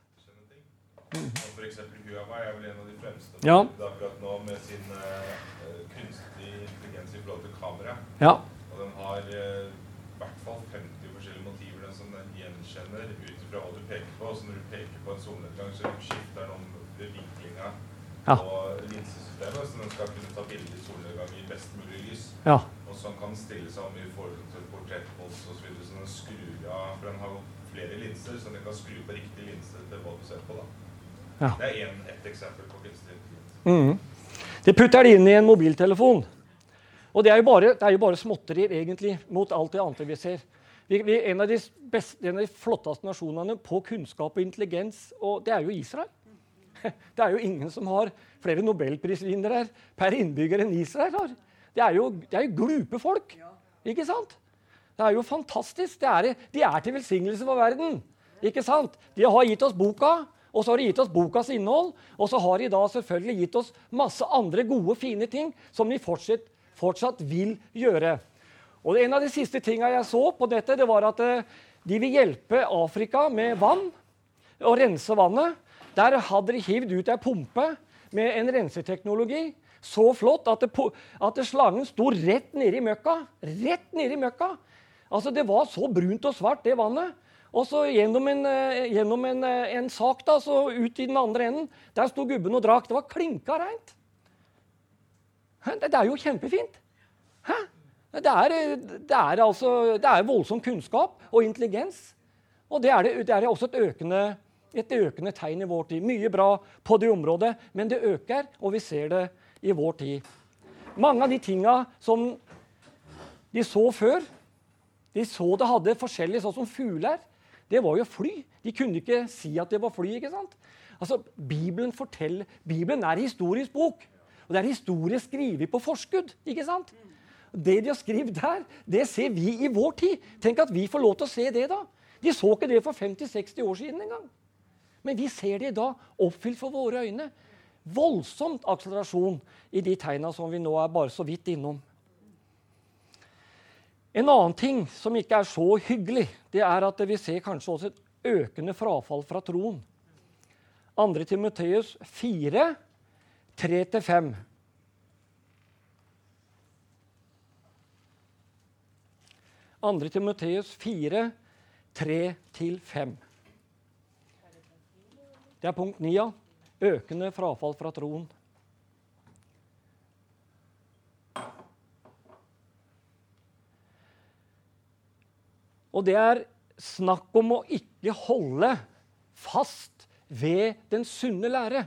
Mm. For eksempel Huawei er vel en av de fremste ja. akkurat nå med sin uh, kunstig intelligens i forhold til kamera. Ja. Og den har uh, i hvert fall femti forskjellige motiver den som den gjenkjenner ut fra hva du peker på. Så når du peker på en solnedgang, så skifter den om vinklinga ja. på linsesystemet, så den skal kunne ta bilder i solnedgang i best mulig lys. Ja. Og så kan den stille seg om i forhold til portrettpost og så videre, så den skrur av, for den har jo flere linser, så den kan skru på riktig linse til hva du ser på da. Ja. Det er en, et eksempel på kunstig intelligens. Mm. Det putter det inn i en mobiltelefon. Og det er jo bare, det er jo bare småtterier egentlig mot alt det andre vi ser. Vi, vi er en av, de best, en av de flotteste nasjonene på kunnskap og intelligens, og det er jo Israel. Det er jo ingen som har flere Nobelprisvinnere per innbygger enn Israel har. Det er jo, det er jo glupe folk, ikke sant? Det er jo fantastisk. Det er, de er til velsignelse for verden, ikke sant? De har gitt oss boka, og så har de gitt oss bokas innhold, og så har de da selvfølgelig gitt oss masse andre gode, fine ting som vi fortsatt, fortsatt vil gjøre. Og en av de siste tingene jeg så på dette, det var at de vil hjelpe Afrika med vann, og rense vannet. Der hadde de hivd ut en pumpe med en renseteknologi, så flott at, det, at det slangen sto rett nede i møkka. Rett nede i møkka. Altså det var så brunt og svart, det vannet. Og så gjennom en, gjennom en, en sak da, så ut i den andre enden, der sto gubben og drakk. Det var klinka rent. Det er jo kjempefint. Hæ? Det er, det er, altså, det er voldsom kunnskap og intelligens. Og det er, det, det er også et økende, et økende tegn i vår tid. Mye bra på det området, men det øker, og vi ser det i vår tid. Mange av de tingene som de så før, de så det hadde forskjellig, sånn som fugler. Det var jo fly. De kunne ikke si at det var fly, ikke sant? Altså, Bibelen forteller, Bibelen er historisk bok, og det er historie skrevet på forskudd, ikke sant? Det de har skrevet der, det ser vi i vår tid. Tenk at vi får lov til å se det da. De så ikke det for femti seksti år siden en gang. Men vi ser det da, oppfylt for våre øyne. Voldsomt akselerasjon i de tegnene som vi nå er bare så vidt innom. En annen ting som ikke er så hyggelig, det er at vi ser kanskje også et økende frafall fra troen. andre Timoteus fire, tre til fem. andre Timoteus fire, tre til fem. Det er punkt ni, ja. Økende frafall fra troen. Og det er snakk om å ikke holde fast ved den sunne lære.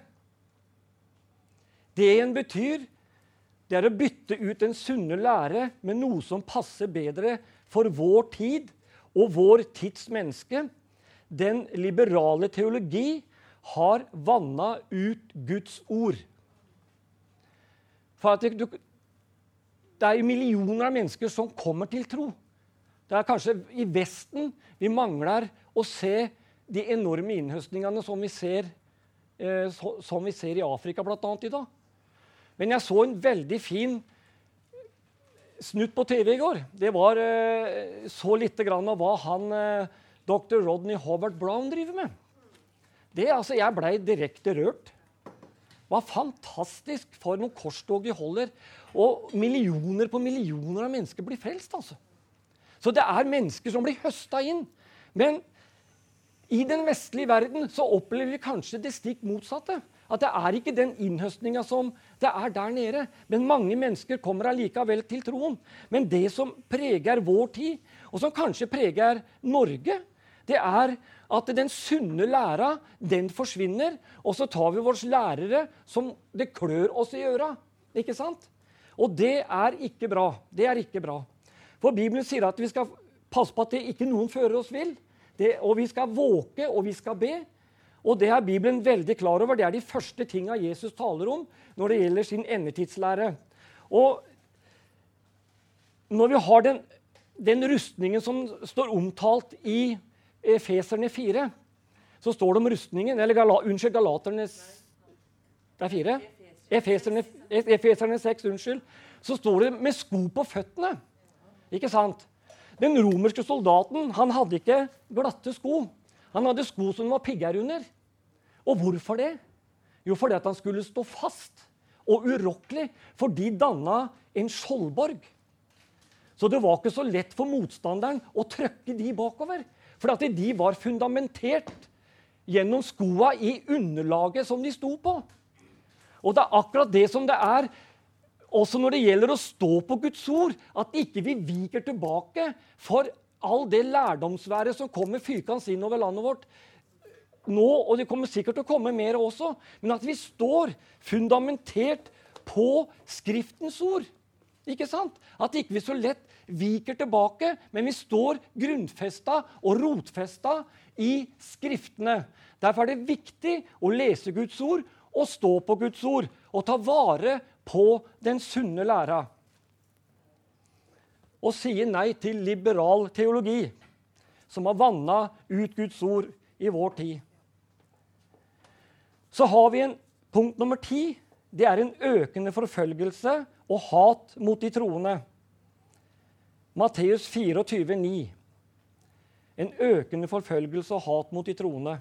Det igjen betyr, det er å bytte ut den sunne lære med noe som passer bedre for vår tid og vår tids menneske. Den liberale teologi har vannet ut Guds ord. For at det, det er millioner av mennesker som kommer til tro. Det er kanskje i Vesten vi mangler å se de enorme innhøstningene som vi ser eh, så, som vi ser i Afrika blant annet i dag. Men jeg så en veldig fin snutt på T V i går. Det var eh, så lite grann av hva han, eh, doktor Rodney Howard Brown driver med. Det, altså, jeg ble direkte rørt. Det var fantastisk for noen korstog de holder. Og millioner på millioner av mennesker blir frelst, altså. Så det er mennesker som blir høstet inn. Men i den vestlige verden så opplever vi kanskje det stikk motsatte. At det er ikke den innhøstningen som det er der nede. Men mange mennesker kommer allikevel til troen. Men det som preger vår tid, og som kanskje preger Norge, det er at den sunne læra, den forsvinner, og så tar vi våre lærere som det klør oss i øra. Ikke sant? Og det er ikke bra. Det er ikke bra. For Bibelen sier at vi skal passe på at det ikke noen fører oss vil. Det, og vi skal våke, og vi skal be. Og det er Bibelen veldig klar over. Det er de første tingene Jesus taler om når det gjelder sin endetidslære. Og når vi har den, den rustningen som står omtalt i Efeserne fire, så står det om rustningen, eller gala, unnskyld, Galaternes det er fire? Efeserne, Efeserne seks, unnskyld. Så står det med sko på føttene. Ikke sant? Den romerske soldaten, han hadde ikke glatte sko. Han hadde sko som var pigger under. Og hvorfor det? Jo, fordi at han skulle stå fast og urokkelig, for de dannet en skjoldborg. Så det var ikke så lett for motstanderen å trykke de bakover. For at de var fundamentert gjennom skoa i underlaget som de sto på. Og det er akkurat det som det er, også når det gjelder å stå på Guds ord, at ikke vi viker tilbake for all det lærdomsværet som kommer fyrkans inn over landet vårt nå, og det kommer sikkert til å komme mer også, men at vi står fundamentert på Skriftens ord. Ikke sant? At ikke vi så lett viker tilbake, men vi står grunnfesta og rotfesta i Skriftene. Derfor er det viktig å lese Guds ord og stå på Guds ord og ta vare på den sunne læra. Og sier nei til liberal teologi, som har vannet ut Guds ord i vår tid. Så har vi en punkt nummer ti. Det er en økende forfølgelse og hat mot de troende. Matteus tjuefire, ni. En økende forfølgelse og hat mot de troende.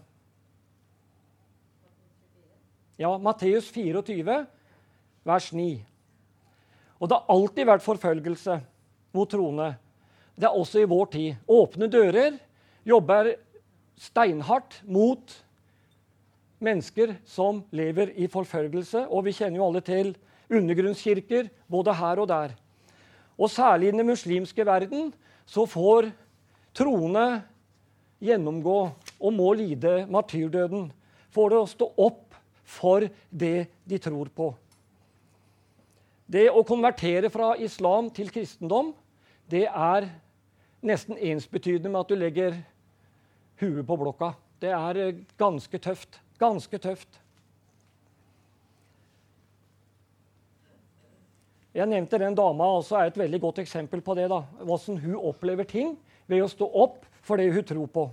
Ja, Matteus tjuefire, vers ni. Og det har alltid vært forfølgelse mot troende. Det er også i vår tid. Åpne dører jobber steinhardt mot mennesker som lever i forfølgelse, og vi kjenner jo alle til undergrunnskirker, både her og der. Og særlig i den muslimske verden så får troende gjennomgå og må lide martyrdøden for å stå opp for det de tror på. Det å konvertere fra islam til kristendom, det er nesten ensbetydende med at du legger huet på blokka. Det er ganske tøft. Ganske tøft. Jeg nevnte den dama, også er et veldig godt eksempel på det, da. Hvordan hun opplever ting ved å stå opp for det hun tror på.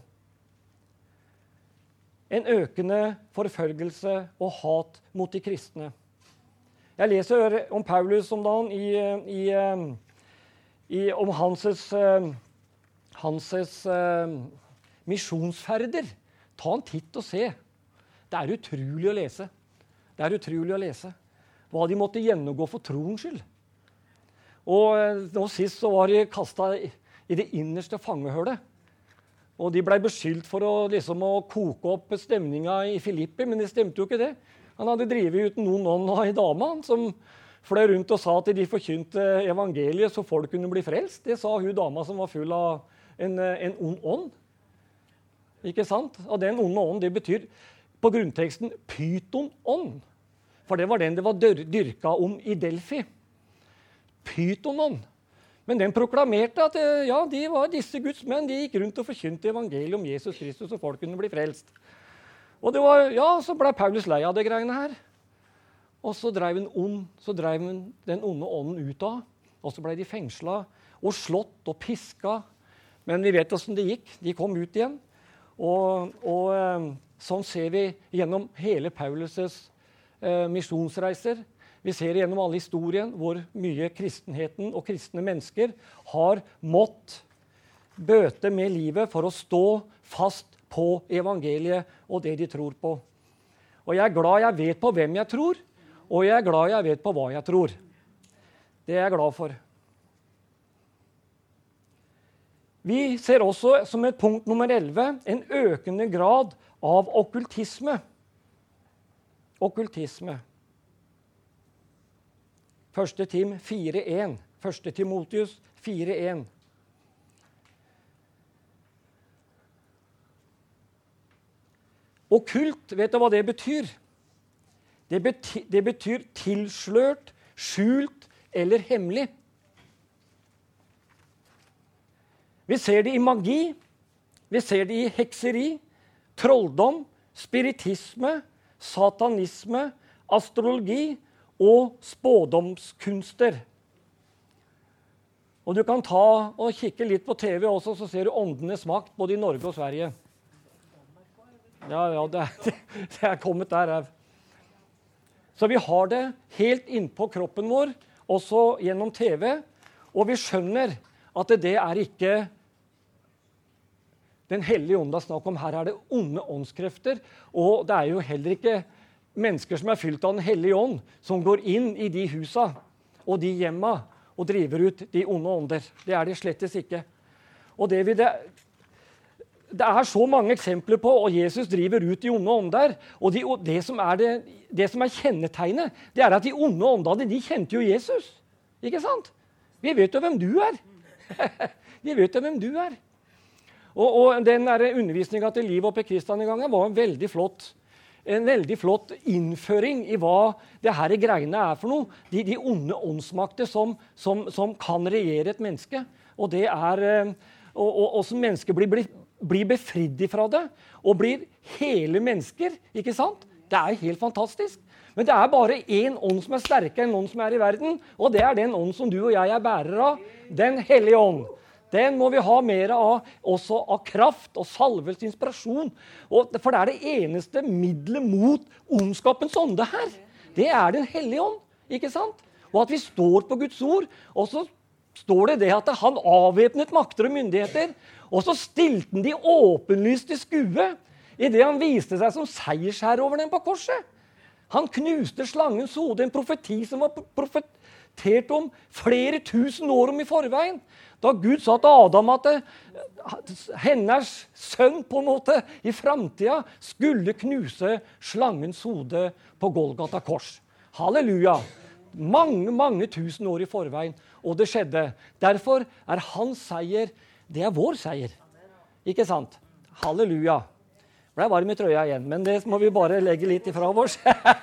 En økende forfølgelse og hat mot de kristne. Jeg leser om Paulus om dagen i, i, i, om hanses, hanses uh, misjonsferder. Ta en titt og se. Det er utrolig å lese. Det er utrolig å lese. Hva de måtte gjennomgå for troens skyld. Og nå sist så var de kastet i det innerste fangehølet. Og de ble beskyldt for å, liksom, å koke opp stemninga i Filippi, men det stemte jo ikke det. Han hadde drivet uten noen ånd av en dame som fløy rundt og sa at de forkynte evangeliet så folk kunne bli frelst. Det sa hun dama som var full av en, en ond ånd. Ikke sant? Og den onde ånd, det betyr på grunnteksten pyton-ånd. For det var den det var dyrka om i Delphi. Pyton-ånd. Men den proklamerte at ja, de var disse Guds menn. De gikk rundt og forkynte evangeliet om Jesus Kristus, så folk kunne bli frelst. Og det var, ja, så ble Paulus lei av det greiene her. Og så drev en ond, så drev den onde ånden ut av. Og så ble de fengslet og slått og pisket. Men vi vet hvordan det gikk. De kom ut igjen. Og, og eh, sånn ser vi gjennom hele Paulus' eh, misjonsreiser. Vi ser gjennom alle historien hvor mye kristenheten og kristne mennesker har mått bøte med livet for å stå fast på evangeliet og det de tror på. Og jeg er glad jeg vet på hvem jeg tror, og jeg er glad jeg vet på hva jeg tror. Det er jeg glad for. Vi ser også som et punkt nummer elleve en økende grad av okkultisme. Okkultisme. Første Tim fire én. Første Timotius fire én. Okkult, vet du hva det betyr? Det betyr, det betyr tilslørt, skjult eller hemmelig. Vi ser det i magi, vi ser det i hekseri, trolldom, spiritisme, satanisme, astrologi og spådomskunster. Og du kan ta og kikke litt på T V også, så ser du åndenes makt både i Norge og Sverige. Ja, ja, det er, det er kommet der. Her. Så vi har det helt innpå kroppen vår, også gjennom T V, og vi skjønner at det er ikke Den hellige ånd det er snakk om. Her er det onde åndskrefter, og det er jo heller ikke mennesker som er fylt av den hellige ånd, som går inn i de husa og de hjemma og driver ut de onde ånder. Det er det slettes ikke. Og det, vi det, det er så mange eksempler på, og Jesus driver ut de onde ånder, og, de, og det, som er det, det som er kjennetegnet, det er at de onde åndene, de kjente jo Jesus. Ikke sant? Vi vet jo hvem du er. Vi vet jo hvem du er. Og, og den undervisningen til Liv oppe i Kristiania var en veldig flott, en veldig flott innføring i hva det her greiene er for noe. De, de onde åndsmakter som, som, som kan regjere et menneske. Og det er, og, og, og som mennesker blir, blir, blir befridd ifra det, og blir hele mennesker, ikke sant? Det er helt fantastisk. Men det er bare en ånd som er sterkere enn ånd som er i verden, og det er den ånd som du og jeg er bærer av, den hellige ånd. Den må vi ha mer av, også av kraft og salvelse, inspirasjon. Og, for det er det eneste middelet mot ondskapens ånde her. Det er den hellige ånd, ikke sant? Og at vi står på Guds ord, og så står det det at han avvæpnet makter og myndigheter, og så stilte han de åpenlyst til skue, i det han viste seg som seiersherre over dem på korset. Han knuste slangens hode, en profeti som var profetert om flere tusen år om i forveien. Da Gud sa til Adam at hennes sønn på en måte i fremtiden skulle knuse slangens hode på Golgata kors. Halleluja! Mange, mange tusen år i forveien. Og det skjedde. Derfor er hans seier, det er vår seier. Ikke sant? Halleluja! Det ble varm i trøya igjen, men det må vi bare legge litt ifra oss.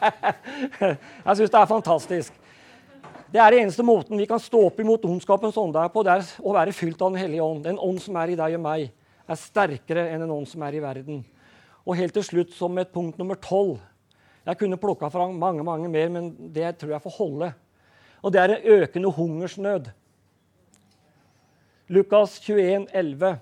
Jeg synes det er fantastisk. Det er den eneste måten vi kan stå opp imot ondskapens ånd der på, det er å være fylt av den hellige ånd. Den ånd som er i deg og meg er sterkere enn den ånd som er i verden. Og helt til slutt som et punkt nummer tolv. Jeg kunne plukket fra mange, mange mer, men det tror jeg får holde. Og det er en økende hungersnød. Lukas tjueen elleve.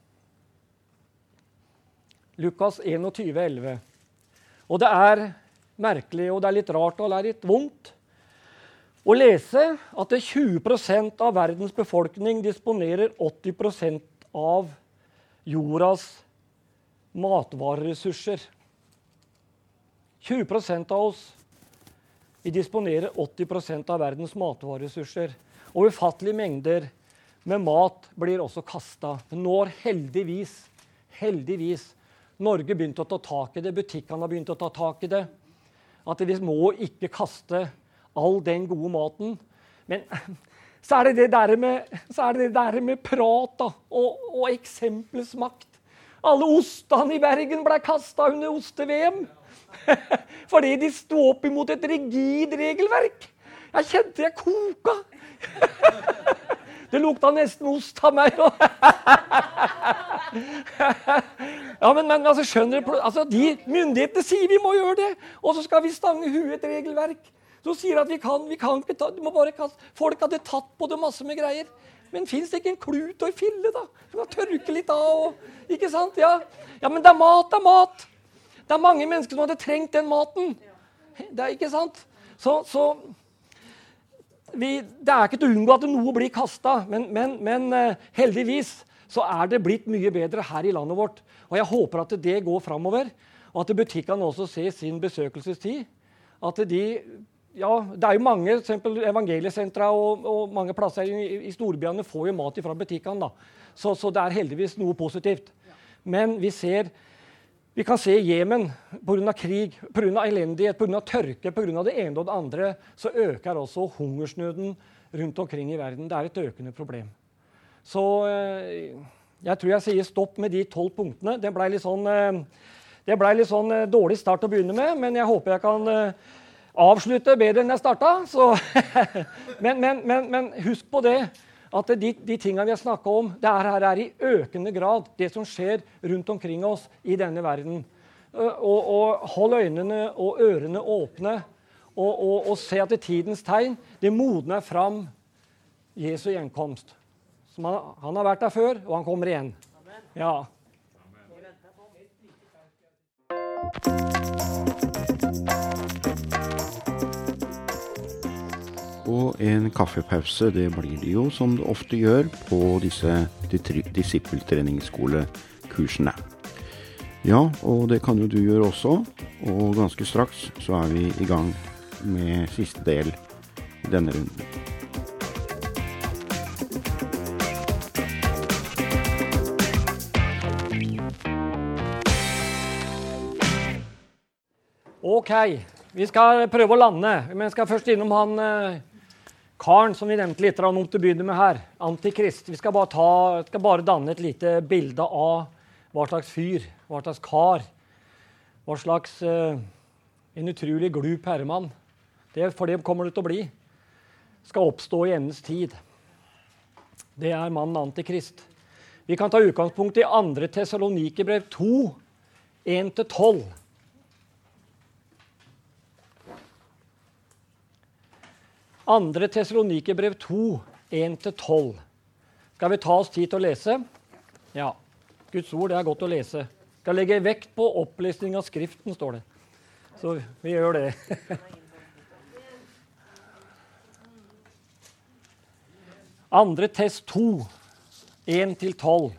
Lukas tjueen elleve. Og det er merkelig, og det er litt rart, og det er litt vondt å lese at tjue prosent av verdens befolkning disponerer åtti prosent av jordas matvareressurser. tjue prosent av oss vi disponerer åtti prosent av verdens matvareressurser. Og ufattelige mengder med mat blir også kastet. Nå har heldigvis, heldigvis Norge begynt å ta tak i det, butikkene har begynt å ta tak i det. At vi må ikke kaste all den gode maten. Men så er det det der med, så er det det der med prat da, og, og eksemplets makt. Alle ostene i Bergen ble kastet under oste-V M. Fordi de sto opp imot et rigid regelverk. Jeg kjente jeg koka. Det lukta nesten ost av meg. Ja, men, men altså, skjønner du, altså, de myndighetene sier vi må gjøre det, og så skal vi stange huet et regelverk. Så sier at vi kan, vi kan ikke ta, du må bare kaste. Folk hadde tatt på det masse med greier. Men finnes det ikke en klut og en fille, da? Du kan tørke litt av, og, ikke sant? Ja. ja, men det er mat, det er mat. Det er mange mennesker som hadde trengt den maten. Det er ikke sant? Så, så vi, det er ikke til å unngå at noe blir kastet, men, men, men uh, heldigvis så er det blitt mye bedre her i landet vårt. Og jeg håper at det går fremover, og at butikkene også ser sin besøkelsestid. At de... Ja, det er jo mange, for eksempel evangeliesentra og, og mange plasser i, i storbyene får jo mat fra butikkene, da. Så, så det er heldigvis noe positivt. Men vi ser, vi kan se i Jemen, på grunn av krig, på grunn av elendighet, på grunn av tørke, på grunn av det ene og det andre, så øker også hungersnøden rundt omkring i verden. Det er et økende problem. Så jeg tror jeg sier stopp med de tolv punktene. Det ble litt sånn, det ble litt sånn dårlig start å begynne med, men jeg håper jeg kan avslutte bedre enn jeg startet. Så men, men, men, men husk på det, at de, de tingene vi har snakket om, det er, her er i økende grad det som skjer rundt omkring oss i denne verden. Og, og hold øynene og ørene åpne, og, og, og se at det tidens tegn, det modner fram Jesu gjenkomst. Som han, han har vært der før, og han kommer igjen. Ja. Og en kaffepause, det blir det jo som det ofte gjør på disse disippeltreningsskolekursene. Ja, og det kan jo du gjøre også, og ganske straks så er vi i gang med siste del i denne runden. Ok, vi skal prøve å lande, men jeg skal først innom han eh, karen som vi nevnte litt om til å begynne med her, Antikrist. Vi skal bare, ta, skal bare danne et lite bilde av hva slags fyr, hva slags kar, hva slags eh, en utrolig glup herremann. Det, for det kommer det til å bli. Skal oppstå i endens tid. Det er mannen Antikrist. Vi kan ta utgangspunkt i andre Tessalonikerbrev to, en til tolv. Andre Tessalonikerbrev to, en til tolv. Skal vi ta oss tid til å lese? Ja, Guds ord det er godt å lese. Skal legge vekt på opplesning av skriften, står det. Så vi gjør det. Andre Tess to, en til tolv.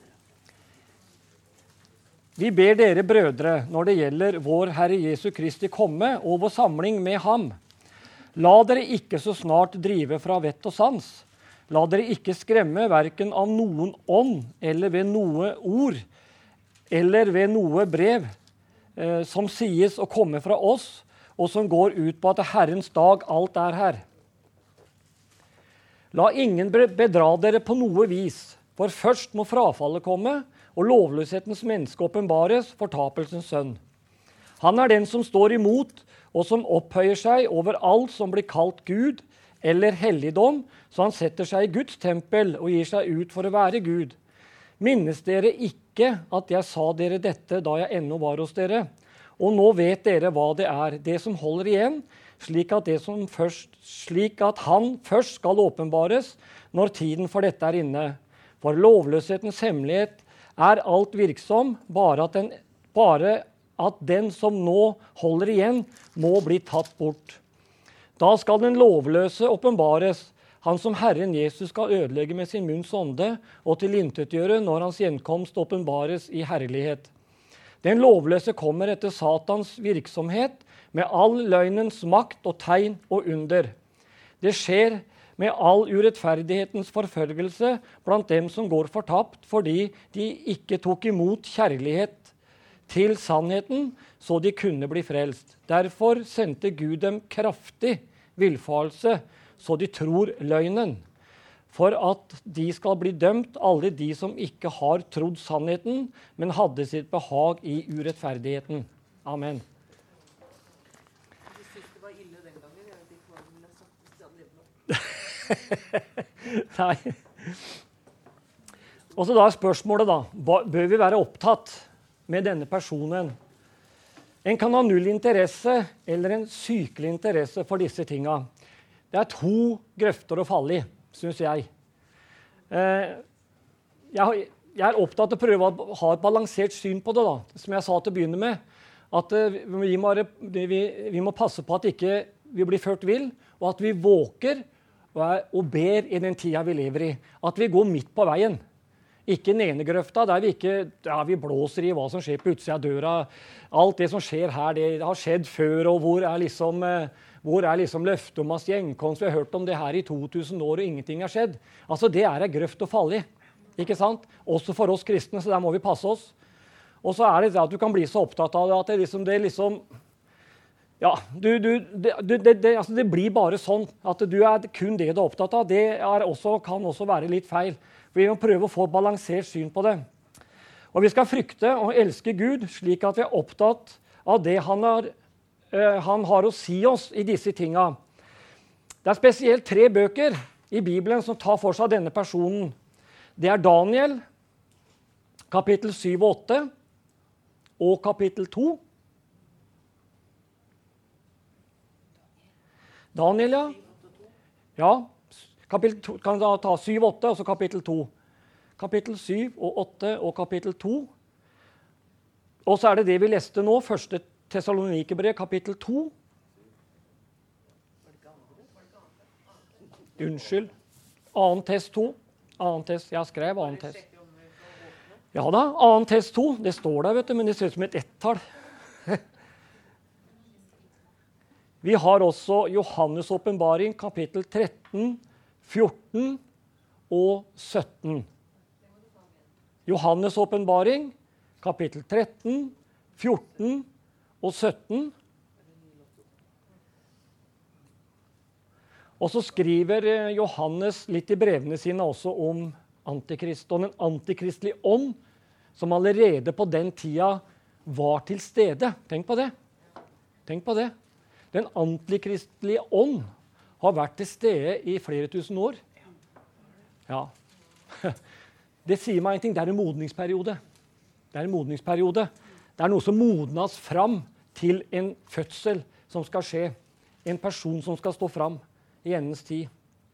Vi ber dere brødre, når det gjelder vår Herre Jesu Kristi komme og vår samling med ham, la dere ikke så snart drive fra vett og sans. La dere ikke skremme hverken av noen ånd eller ved noe ord, eller ved noe brev eh, som sies å komme fra oss, og som går ut på at Herrens dag alt er her. La ingen bedra dere på noe vis, for først må frafallet komme, og lovløshetens menneske åpenbares, fortapelsens sønn. Han er den som står imot, og som opphøyer seg over alt som blir kalt Gud eller helligdom, så han setter seg i Guds tempel og gir seg ut for å være Gud. Minnes dere ikke at jeg sa dere dette da jeg ennå var hos dere, og nå vet dere hva det er, det som holder igjen, slik at, det som først, slik at han først skal åpenbares når tiden for dette er inne. For lovløshetens hemmelighet er alt virksom, bare at den, bare at den som nå holder igjen, må bli tatt bort. Da skal den lovløse åpenbares, han som Herren Jesus skal ødelegge med sin munns ånde, og tilintetgjøre når hans gjenkomst åpenbares i herlighet. Den lovløse kommer etter Satans virksomhet, med all løgnens makt og tegn og under. Det skjer med all urettferdighetens forfølgelse blant dem som går fortapt, fordi de ikke tok imot kjærlighet til sannheten, så de kunne bli frelst. Derfor sendte Gud dem kraftig villfarelse, så de tror løgnen. For at de skal bli dømt, alle de som ikke har trodd sannheten, men hadde sitt behag i urettferdigheten. Amen. Du synes det var ille den gangen? Jeg vet ikke hva den har sagt hvis det hadde Nei. Og så da er spørsmålet da, bør vi være opptatt med denne personen? En kan ha null interesse eller en sykelig interesse for disse tingene. Det er to grøfter å falle i, synes jeg. Eh, jeg, har, jeg er opptatt av å prøve å ha et balansert syn på det, da. Som jeg sa til å begynne med. At eh, vi, må, vi, vi må passe på at ikke vi blir ført vill, og at vi våker og, er, og ber i den tida vi lever i. At vi går midt på veien. Ikke den ene grøfta, der vi ikke ja, vi blåser i hva som skjer på utsida av døra. Alt det som skjer her, det har skjedd før, og hvor er liksom, eh, hvor er liksom løftet om hans gjenkomst? Vi har hørt om det her i to tusen år, og ingenting har skjedd. Altså, det er en grøft å falle i, ikke sant? Også for oss kristne, så der må vi passe oss. Og så er det at du kan bli så opptatt av det, at det liksom, det liksom ja, du, du, det, det, det, altså det blir bare sånn at du er kun det du er opptatt av. Det er også, kan også være litt feil. Vi må prøve å få balansert syn på det. Og vi skal frykte og elske Gud, slik at vi er opptatt av det han har, uh, han har å si oss i disse tinga. Det er spesielt tre bøker i Bibelen som tar for seg denne personen. Det er Daniel, kapittel syv og åtte, og kapittel to. Daniel, ja. Ja. Kapittel to, kan da ta syv og åtte, og så kapittel to. Kapittel syv og åtte og kapittel to. Og så er det det vi leste nå, første Tessalonikerbrev, kapittel to. Unnskyld. Annen test to. Annen test, jeg skrev annen test. Ja da, annen test to. Det står der, vet du, men det ser ut som et ett-tall. Vi har også Johannes åpenbaring, kapittel tretten, fjorten og sytten. Johannes åpenbaring, kapittel tretten, fjorten og sytten. Og så skriver Johannes litt i brevene sine også om antikrist, og den antikristelige ånd, som allerede på den tida var til stede. Tenk på det. Tenk på det. Den antikristelige ånd har vært til stede i flere tusen år. Ja. Det sier meg en ting. Det er en modningsperiode. Det er en modningsperiode. Det er noe som modnes fram til en fødsel som skal skje. En person som skal stå fram i endens tid.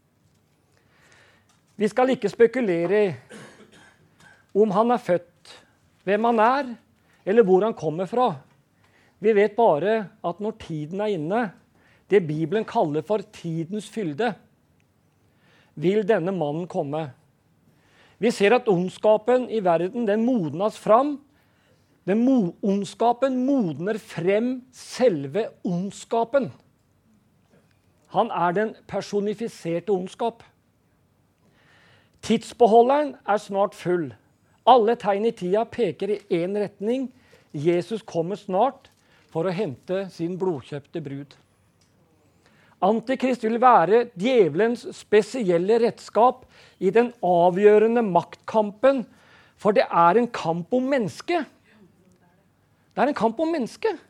Vi skal ikke spekulere om han er født, hvem han er, eller hvor han kommer fra. Vi vet bare at når tiden er inne, det Bibelen kaller for tidens fylde, vil denne mannen komme. Vi ser at ondskapen i verden, den modnes fram. Den mo- ondskapen modner frem selve ondskapen. Han er den personifiserte ondskap. Tidsbeholderen er snart full. Alle tegn i tida peker i en retning. Jesus kommer snart for å hente sin blodkjøpte brud. Antikrist vil være djevelens spesielle redskap i den avgjørende maktkampen, for det er en kamp om mennesket. Det er en kamp om mennesket.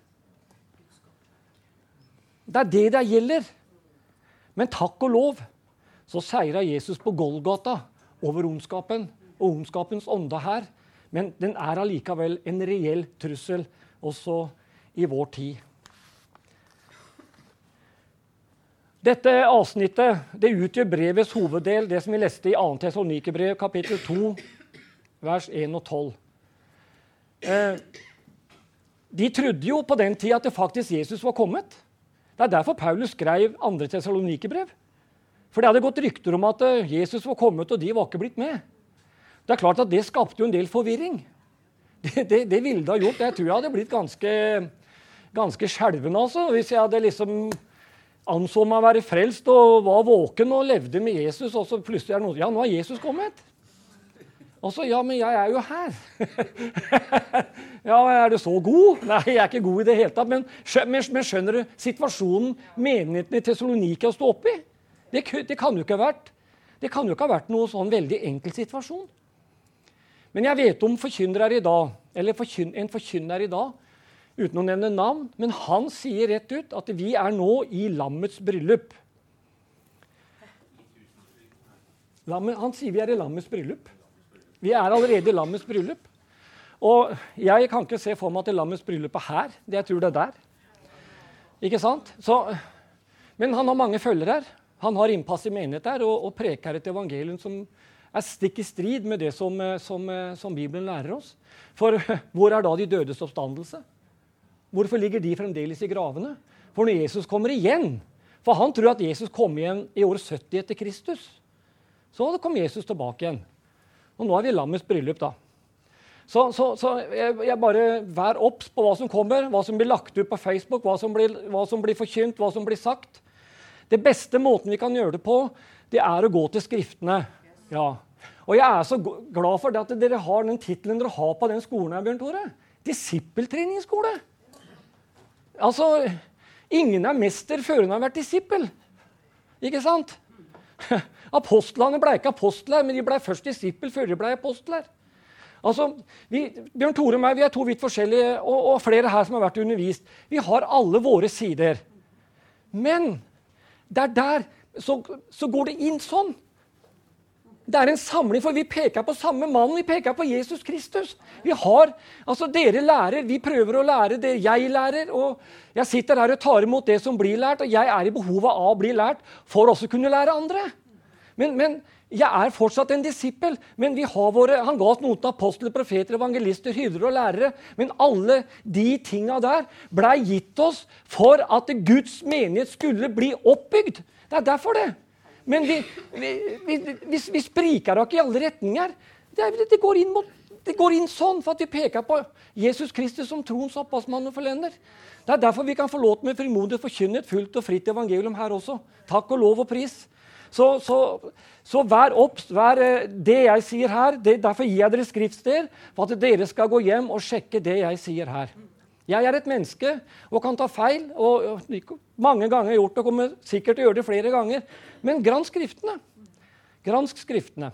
Det er det det gjelder. Men takk og lov, så seirer Jesus på Golgata over ondskapen, og ondskapens ånde her. Men den er allikevel en reell trussel også i vår tid. Dette avsnittet det utgjør brevets hoveddel, det som vi leste i andre Tessalonikerbrev, kapittel to, vers en og tolv. Eh, de trodde jo på den tid at det faktisk Jesus var kommet. Det er derfor Paulus skrev andre Tessalonikerbrev. For det hadde gått rykter om at Jesus var kommet, og de var ikke blitt med. Det er klart at det skapte jo en del forvirring. Det, det, det ville det ha gjort. Jeg tror jeg hadde blitt ganske, ganske skjelven, altså, hvis jeg hadde liksom anså meg å være frelst og var våken og levde med Jesus, og så plutselig er det noe, ja, nå er Jesus kommet. Og så, ja, men jeg er jo her. Ja, er du så god? Nei, jeg er ikke god i det hele tatt, men, men skjønner du situasjonen menigheten i Thessalonika stod oppe i? Det, det kan jo ikke ha vært. Det kan jo ikke ha vært noe sånn veldig enkel situasjon. Men jeg vet om forkynnere i dag, eller forkyn, en forkynner i dag, uten å nevne navn, men han sier rett ut at vi er nå i lammets bryllup. Lammet, han sier vi er i lammets bryllup. Vi er allerede i lammets bryllup. Og jeg kan ikke se for meg at lammets bryllup er her. Det jeg tror det er der. Ikke sant? Så, men han har mange følgere her. Han har innpass i menighet der, og, og preker et evangelium som er stikk i strid med det som, som, som Bibelen lærer oss. For hvor er da de dødes oppstandelse? Hvorfor ligger de fremdeles i gravene? For når Jesus kommer igjen, for han tror at Jesus kom igjen i år sytti etter Kristus, så kom Jesus tilbake igjen. Og nå er vi i lammets bryllup da. Så, så, så jeg, jeg bare vær obs på hva som kommer, hva som blir lagt ut på Facebook, hva som blir, hva som blir forkynt, hva som blir sagt. Det beste måten vi kan gjøre det på, det er å gå til skriftene. Ja. Og jeg er så glad for det at dere har den titelen dere har på den skolen her, Bjørn Tore. Disippeltreningsskole. Altså, ingen er mester før hun har vært disippel. Ikke sant? Apostlene ble ikke apostler, men de ble først disippel før de ble apostler. Altså, vi, Bjørn Tore og meg, vi er to vidt forskjellige, og, og flere her som har vært undervist. Vi har alle våre sider. Men der, der så, så går det inn sånn. Det er en samling, for vi peker på samme mann, vi peker på Jesus Kristus. Vi har, altså dere lærer, vi prøver å lære det jeg lærer, og jeg sitter her og tar imot det som blir lært, og jeg er i behovet av å bli lært for også å kunne lære andre. Men, men jeg er fortsatt en disippel, men vi har våre, han ga oss noen apostler, profeter, evangelister, hyrder og lærere, men alle de tingene der ble gitt oss for at Guds menighet skulle bli oppbygd. Det er derfor det. Men vi, vi, vi, vi, vi spriker ikke i alle retninger. Det, er, det, går inn mot, det går inn sånn for at vi peker på Jesus Kristus som troens opphavsmann og forlender. Det er derfor vi kan få lov til med frimodig forkynne et fullt og fritt evangelium her også. Takk og lov og pris. Så, så, så vær obs, vær det jeg sier her. Det, derfor gir jeg dere skriftsted, for at dere skal gå hjem og sjekke det jeg sier her. Jeg er et menneske og kan ta feil, og, og mange ganger har jeg gjort det, og kommer sikkert til å gjøre det flere ganger. Men gransk skriftene. Gransk skriftene.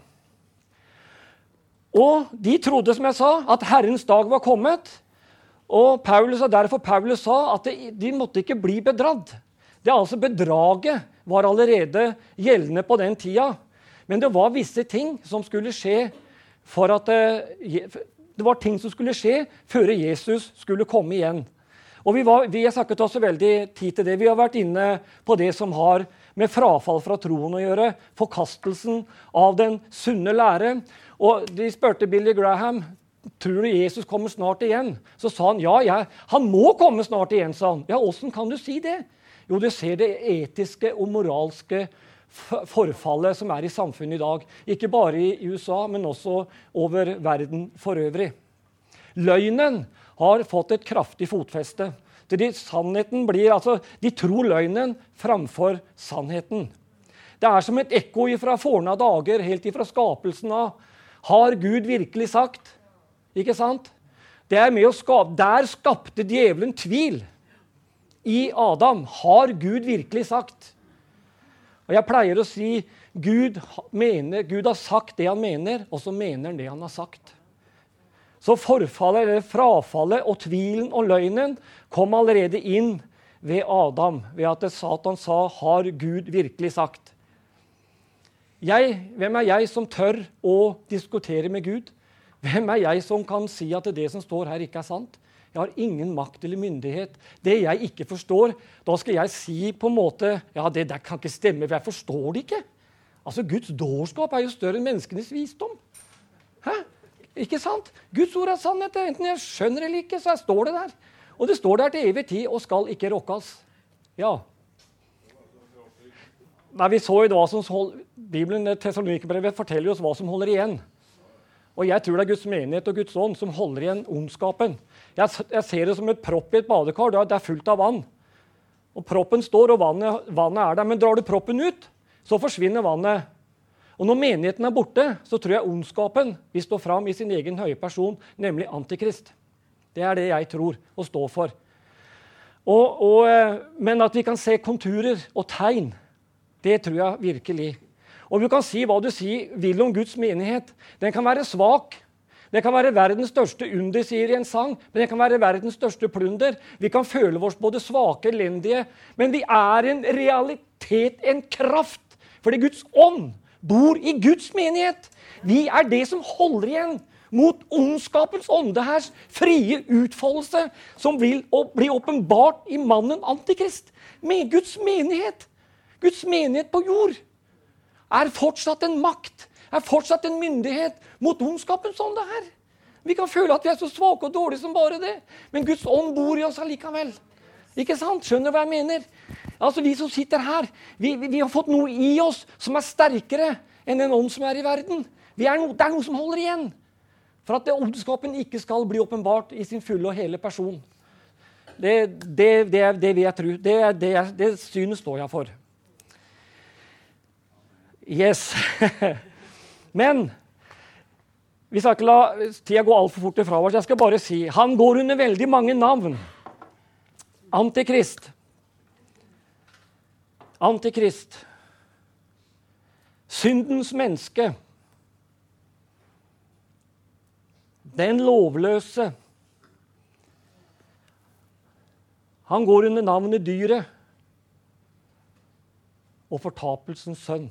Og de trodde, som jeg sa, at Herrens dag var kommet. Og Paulus, og derfor Paulus sa at de, de måtte ikke bli bedradd. Det er altså bedraget var allerede gjeldende på den tida. Men det var visse ting som skulle skje for at det, det var ting som skulle skje før Jesus skulle komme igjen. Og vi, var, vi har snakket også veldig tid til det. Vi har vært inne på det som har med frafall fra troen å gjøre, forkastelsen av den sunne lære. Og de spurte Billy Graham, tror du Jesus kommer snart igjen? Så sa han, ja, ja, han må komme snart igjen, sa han. Ja, hvordan kan du si det? Jo, du ser det etiske og moralske forfallet som er i samfunnet i dag. Ikke bare i U S A, men også over verden for øvrig. Løgnen har fått et kraftig fotfeste. De, sannheten blir, altså, de tror løgnen framfor sannheten. Det er som et ekko fra forna dager, helt ifra skapelsen av. Har Gud virkelig sagt? Ikke sant? Det er med å skape, der skapte djevelen tvil. I Adam har Gud virkelig sagt. Og jeg pleier å si, Gud, mener, Gud har sagt det han mener, og så mener han det han har sagt. Så forfallet, eller frafallet og tvilen og løgnen kom allerede inn ved Adam, ved at Satan sa, har Gud virkelig sagt? Jeg, hvem er jeg som tør å diskutere med Gud? Hvem er jeg som kan si at det som står her ikke er sant? Jeg har ingen makt eller myndighet. Det jeg ikke forstår, da skal jeg si på en måte, ja, det der kan ikke stemme, for jeg forstår det ikke. Altså, Guds dårskap er jo større enn menneskenes visdom. Hæ? Ikke sant? Guds ord er sannhet, enten jeg skjønner eller ikke, så står det der. Og det står der til evig tid, og skal ikke rokkes. Ja. Nei, vi så jo hva som holder, Bibelen, Tessalonikerbrevet, forteller oss hva som holder igjen. Og jeg tror det er Guds menighet og Guds ånd som holder igjen ondskapen. Jeg, jeg ser det som et propp i et badekar, det er fullt av vann. Og proppen står, og vannet, vannet er der, men drar du proppen ut, så forsvinner vannet. Og når menigheten er borte, så tror jeg ondskapen vil stå fram i sin egen høye person, nemlig antikrist. Det er det jeg tror å stå for. Og, og, men at vi kan se konturer og tegn, det tror jeg virkelig. Og du kan si hva du sier, vil om Guds menighet. Den kan være svak. Det kan være verdens største under, sier i en sang, men det kan være verdens største plunder. Vi kan føle oss både svake, elendige, men vi er en realitet, en kraft. Fordi Guds ånd bor i Guds menighet. Vi er det som holder igjen mot ondskapens åndehærs frie utfoldelse, som vil bli åpenbart i mannen antikrist. Med Guds menighet. Guds menighet på jord er fortsatt en makt er fortsatt en myndighet mot ondskapens ånd det her. Vi kan føle at vi er så svake og dårlige som bare det. Men Guds ånd bor i oss allikevel. Ikke sant? Skjønner du hva jeg mener? Altså vi som sitter her, vi, vi, vi har fått noe i oss som er sterkere enn den ånd som er i verden. Vi er no, det er noe som holder igjen. For at det ondskapen ikke skal bli åpenbart i sin fulle og hele person. Det, det, det, det vil jeg tro. Det, det, det synet står jeg for. Yes. Men vi skal ikke la tida gå alt for fort fra oss. Jeg skal bare si, han går under veldig mange navn. Antikrist. Antikrist. Syndens menneske. Den lovløse. Han går under navnet dyret. Og fortapelsens sønn.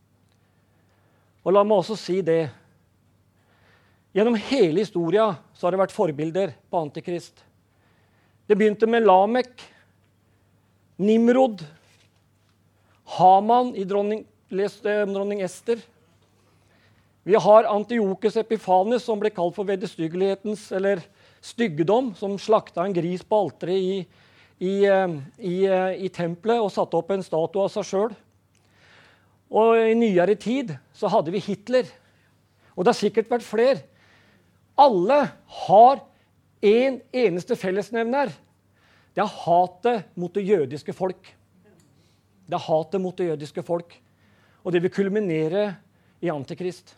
Og la meg også si det. Gjennom hele historien så har det vært forbilder på Antikrist. Det begynte med Lamek, Nimrod, Haman i dronning, dronning Ester. Vi har Antiochus Epiphanes, som ble kalt for vederstyggelighetens, eller styggedom, som slakta en gris på alteret i, i, i, i tempelet og satte opp en statue av seg selv. Og i nyere tid så hadde vi Hitler. Og det har sikkert vært flere. Alle har en eneste fellesnevner. Det er hatet mot det jødiske folk. Det er hatet mot det jødiske folk. Og det vil kulminere i Antikrist.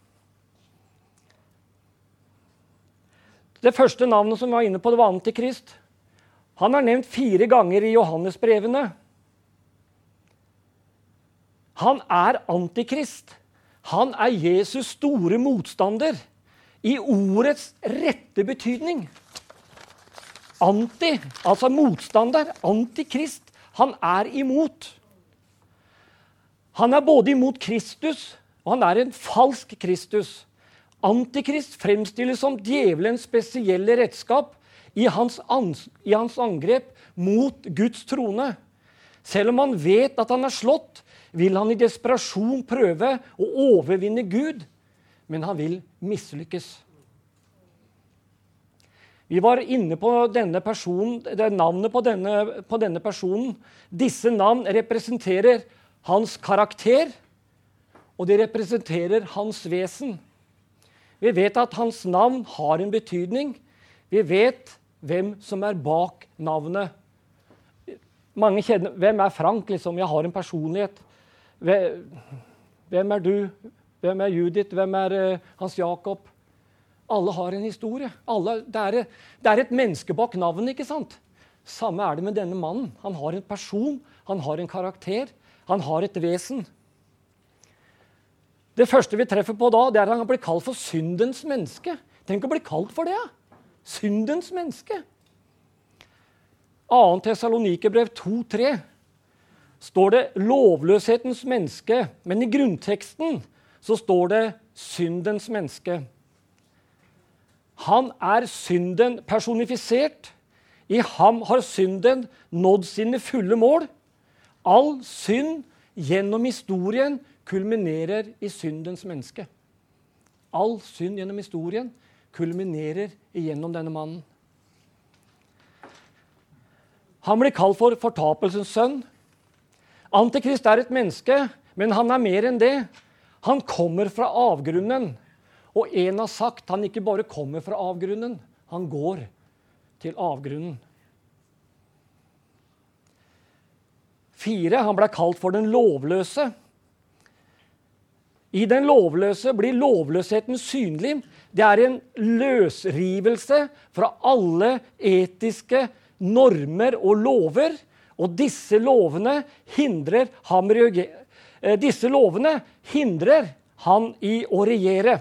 Det første navnet som var inne på, det var Antikrist. Han er nevnt fire ganger i Johannesbrevene. Han er Antikrist. Han er Jesus store motstander i ordets rette betydning. Anti, altså motstander, antikrist, han er imot. Han er både imot Kristus, og han er en falsk Kristus. Antikrist fremstilles som djevelens spesielle redskap i hans, ans- i hans angrep mot Guds trone. Selv om han vet at han er slått, vil han i desperasjon prøve å overvinne Gud, men han vil mislykkes. Vi var inne på denne personen, det navnet på denne, på denne personen. Disse navn representerer hans karakter, og de representerer hans vesen. Vi vet at hans navn har en betydning. Vi vet hvem som er bak navnet. Mange kjenner, hvem er Frank? Liksom? Jeg har en personlighet. Hvem er du? Hvem er Judith? Hvem er uh, Hans Jakob? Alle har en historie. Alle, det, er, det er et menneske bak navnet, ikke sant? Samme er det med denne mannen. Han har en person, han har en karakter, han har et vesen. Det første vi treffer på da, det er at han blir kalt for syndens menneske. Tenk å bli kalt for det, ja. Syndens menneske. Annet Tessalonikerbrev to tre står det lovløshetens menneske, men i grunnteksten så står det syndens menneske. Han er synden personifisert. I ham har synden nådd sine fulle mål. All synd gjennom historien kulminerer i syndens menneske. All synd gjennom historien kulminerer gjennom denne mannen. Han blir kalt for fortapelsens sønn. Antikrist er et menneske, men han er mer enn det. Han kommer fra avgrunnen. Og en har sagt han ikke bare kommer fra avgrunnen, han går til avgrunnen. Fire, han ble kalt for den lovløse. I den lovløse blir lovløsheten synlig. Det er en løsrivelse fra alle etiske normer og lover, og disse lovene hindrer ham, disse lovene hindrer han i å regjere.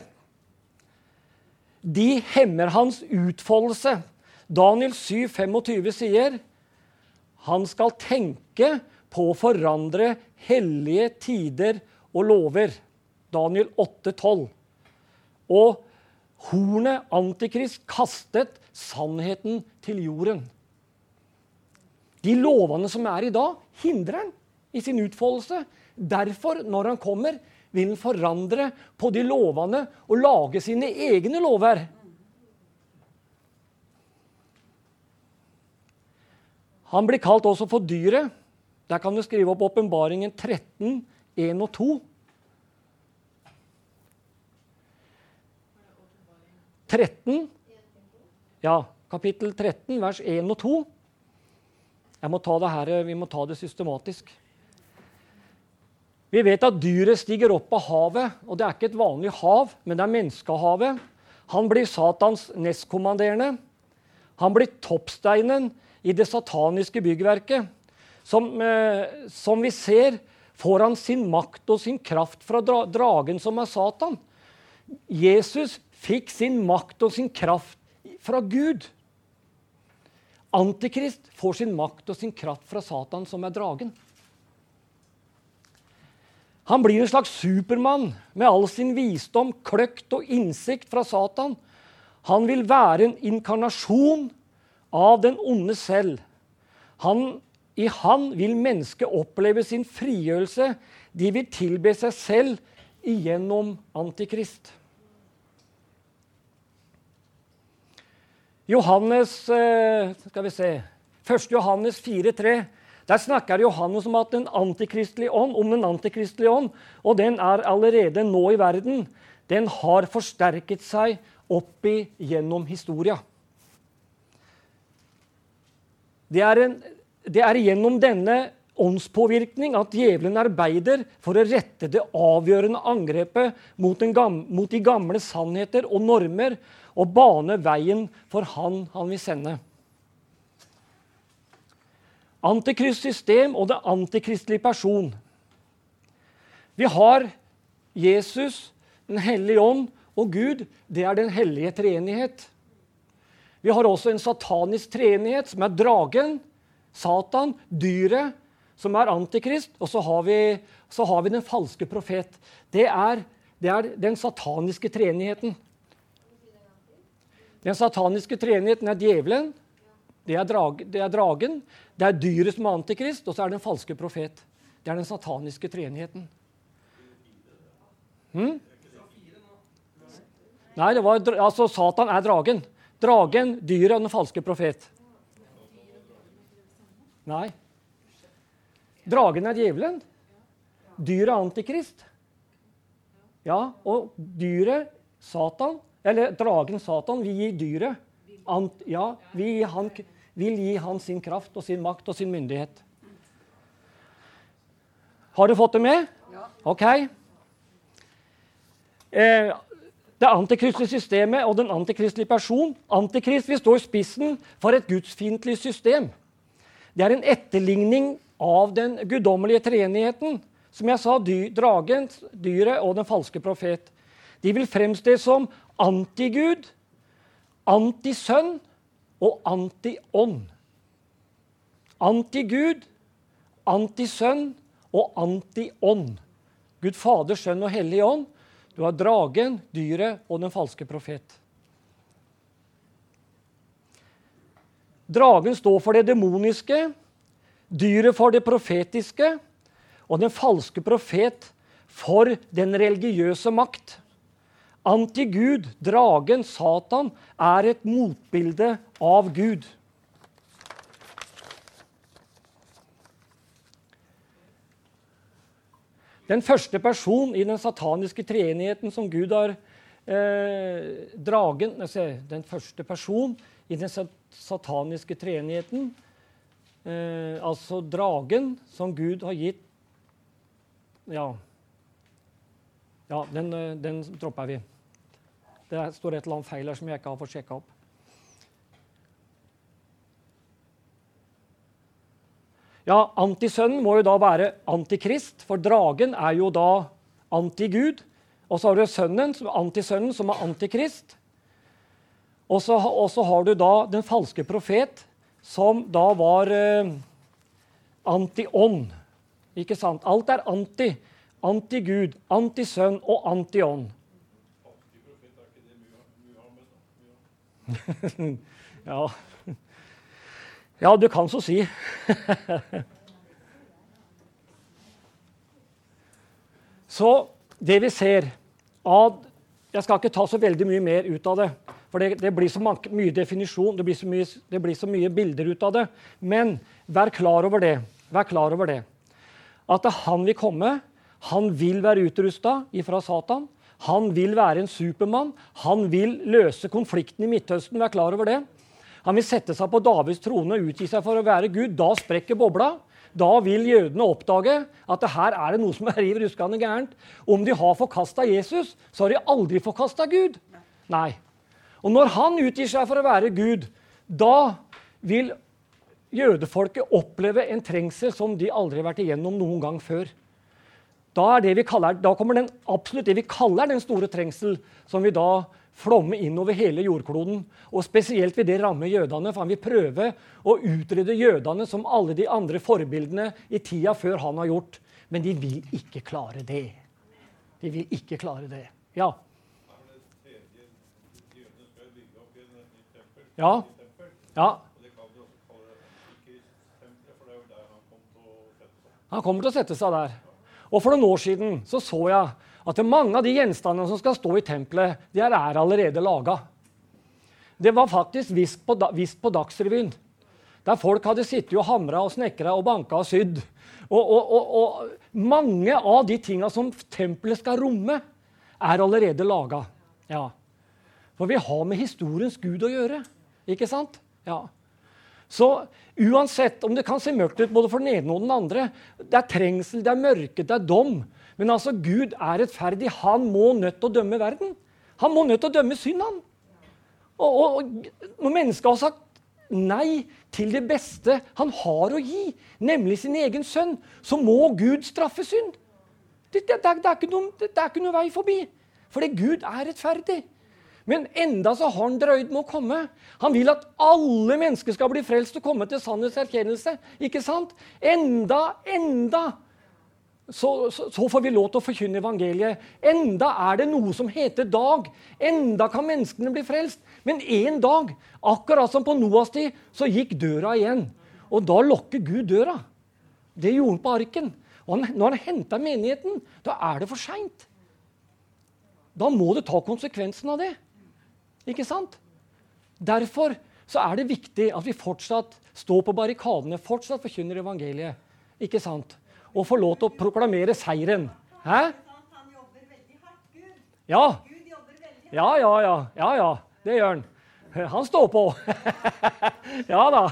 De hemmer hans utfoldelse. Daniel syv tjuefem sier, han skal tenke på å forandre hellige tider og lover. Daniel åtte tolv. Og hornet antikrist kastet sannheten til jorden. De lovene som er i dag, hindrer han i sin utfoldelse. Derfor, når han kommer, vil han forandre på de lovene og lage sine egne lover. Han blir kalt også for dyret. Der kan du skrive opp Åpenbaringen tretten, en og to. tretten, ja, kapittel tretten, vers en og to. Jeg må ta det her, vi må ta det systematisk. Vi vet at dyret stiger opp av havet, og det er ikke et vanlig hav, men det er menneskehavet. Han blir Satans nestkommanderende. Han blir toppsteinen i det sataniske byggverket. Som, eh, som vi ser, får han sin makt og sin kraft fra dra- dragen som er Satan. Jesus fikk sin makt og sin kraft fra Gud. Antikrist får sin makt og sin kraft fra Satan, som er dragen. Han blir en slags supermann med all sin visdom, kløkt og innsikt fra Satan. Han vil være en inkarnasjon av den onde selv. Han, I han vil mennesket oppleve sin frigjørelse. De vil tilbe seg selv igjennom Antikrist. Johannes, skal vi se, første Johannes fire tre, der snakker Johannes om at den antikristelige ånd, om den antikristelige ånd, og den er allerede nå i verden, den har forsterket seg oppi gjennom historia. Det er, en, det er gjennom denne åndspåvirkning at djevelen arbeider for å rette det avgjørende angrepet mot, den gamle, mot de gamle sannheter og normer, og bane veien for han han vil sende. Antikristsystem og det antikristelige person. Vi har Jesus, den hellige ånd og Gud. Det er den hellige treenighet. Vi har også en satanisk treenighet, som er dragen, Satan, dyret, som er antikrist, og så har vi, så har vi den falske profet. Det er, det er den sataniske treenigheten. Den sataniske treenigheten er djevelen, det er, drag, det er dragen, det er dyret som er antikrist, og så er det den falske profet. Det er den sataniske treenigheten. Hmm? Nei, det var, altså Satan er dragen. Dragen, dyret og den falske profet. Nei. Dragen er djevelen. Dyret er antikrist. Ja, og dyret, Satan, eller dragen Satan, vi gir dyret. Ant, ja, vi gir han, vil gi han sin kraft og sin makt og sin myndighet. Har du fått det med? Ja. Ok. Eh, det antikristelige systemet og den antikristelige person. Antikrist vil stå i spissen for et gudsfiendtlig system. Det er en etterligning av den guddommelige treenigheten. Som jeg sa, dy, dragen, dyret og den falske profet. De vil fremstå som antigud, antisønn og antiånd. Antigud, antisønn og antiånd. Gud Fader, Sønn og Hellig Ånd. Du har dragen, dyret og den falske profet. Dragen står for det demoniske, dyret for det profetiske, og den falske profet for den religiøse makt. Antigud, dragen, Satan, er et motbilde av Gud. Den første person i den sataniske treenigheten som Gud har eh, dragen, altså, den første person i den sataniske treenigheten, eh, altså dragen som Gud har gitt, ja, ja den, den dropper vi. Det står et eller annet feil her som jeg ikke har fått sjekket opp. Ja, antisønnen må jo da være antikrist, for dragen er jo da antigud. Og så har du sønnen, antisønnen, som er antikrist. Og så, og så har du da den falske profet, som da var eh, anti-ånd. Ikke sant? Alt er anti. Anti-Gud, anti-sønn og anti-ånd. ja. ja, du kan så si. så det vi ser av, jeg skal ikke ta så veldig mye mer ut av det, for det, det blir så mange, mye definisjon, det blir, så mye, det blir så mye bilder ut av det. Men vær klar over det, vær klar over det. At han vil komme, han vil være utrustet ifra Satan, han vil være en supermann, han vil løse konflikten i Midtøsten, vær klar over det. Han vil sette seg på Davids trone og utgi seg for å være Gud, da sprekker bobla. Da vil jødene oppdage at det her er det noe som er i ruskende gærent. Om de har forkastet Jesus, så har de aldri forkastet Gud. Nei. Og når han utgir seg for å være Gud, da vil jødefolket oppleve en trengsel som de aldri har vært igjennom noen gang før. Da, er det vi kaller, da kommer den, absolutt det vi kaller den store trengsel, som vi da flomme inn over hele jordkloden. Og spesielt vil det ramme jødene, for han vil prøve å utrydde jødene som alle de andre forbildene i tida før han har gjort. Men de vil ikke klare det. De vil ikke klare det. Ja. Ja. Ja. Han kommer til å sette seg der. Og for noen år siden så så jeg at mange av de gjenstandene som skal stå i tempelet, de er allerede laget. Det var faktisk vist på, vist på Dagsrevyen, der folk hadde sittet og hamret og snekret og banket og sydd. Og, og, og, og mange av de tingene som tempelet skal romme, er allerede laget. Ja. For vi har med historiens Gud å gjøre, ikke sant? Ja. Så uansett om det kan se mørkt ut både for den ene og den andre, det er trengsel, det er mørke, det er dom. Men altså, Gud er rettferdig. Han må nødt til å dømme verden. Han må nødt til å dømme synden. Og, og, og når mennesket har sagt nei til det beste han har å gi, nemlig sin egen sønn, så må Gud straffe synd. Det, det, det, det, er ikke noe, det er ikke noe vei forbi. Fordi Gud er rettferdig. Men enda så har han drøyd med å komme. Han vil at alle mennesker skal bli frelst og komme til sannhetserkjennelse. Ikke sant? Enda, enda. Så, så, så får vi lov til å forkynne evangeliet. Enda er det noe som heter dag. Enda kan menneskene bli frelst. Men en dag, akkurat som på Noas tid, så gikk døra igjen. Og da lukker Gud døra. Det gjorde han på arken. Og han, når han hentet menigheten, da er det for sent. Da må det ta konsekvensen av det. Ikke sant? Derfor så er det viktig at vi fortsatt står på barrikadene, fortsatt forkynner evangeliet. Ikke sant? Og får lov til å proklamere seiren. Hæ? Han jobber veldig hardt, Gud. Ja. Gud jobber veldig hardt. Ja, ja, ja. Ja, ja. Det gjør han. Han står på. Ja da.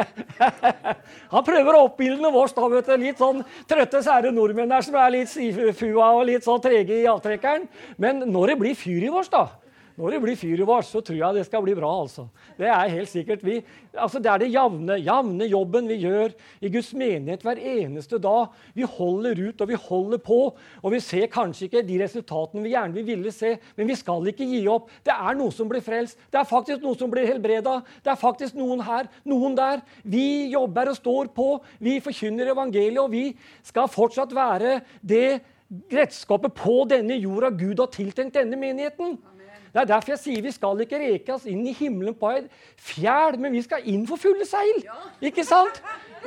Han prøver å oppildne vårs da, vet du. Litt sånn trøtte sære nordmenn der som er litt sifua og litt sånn trege i avtrekkeren. Men når det blir fyr i vårs da, når det blir fyr i vårs, så tror jeg det skal bli bra, altså. Det er helt sikkert. Vi, altså det er det javne, javne jobben vi gjør i Guds menighet hver eneste dag. Vi holder ut, og vi holder på, og vi ser kanskje ikke de resultatene vi gjerne vil ville se, men vi skal ikke gi opp. Det er noe som blir frelst. Det er faktisk noe som blir helbreda. Det er faktisk noen her, noen der. Vi jobber og står på. Vi forkynner evangeliet, og vi skal fortsatt være det redskapet på denne jorda Gud har tiltenkt denne menigheten. Det er derfor jeg sier vi skal ikke reke oss inn i himmelen på et fjæl, men vi skal inn for fulle seil. Ikke sant?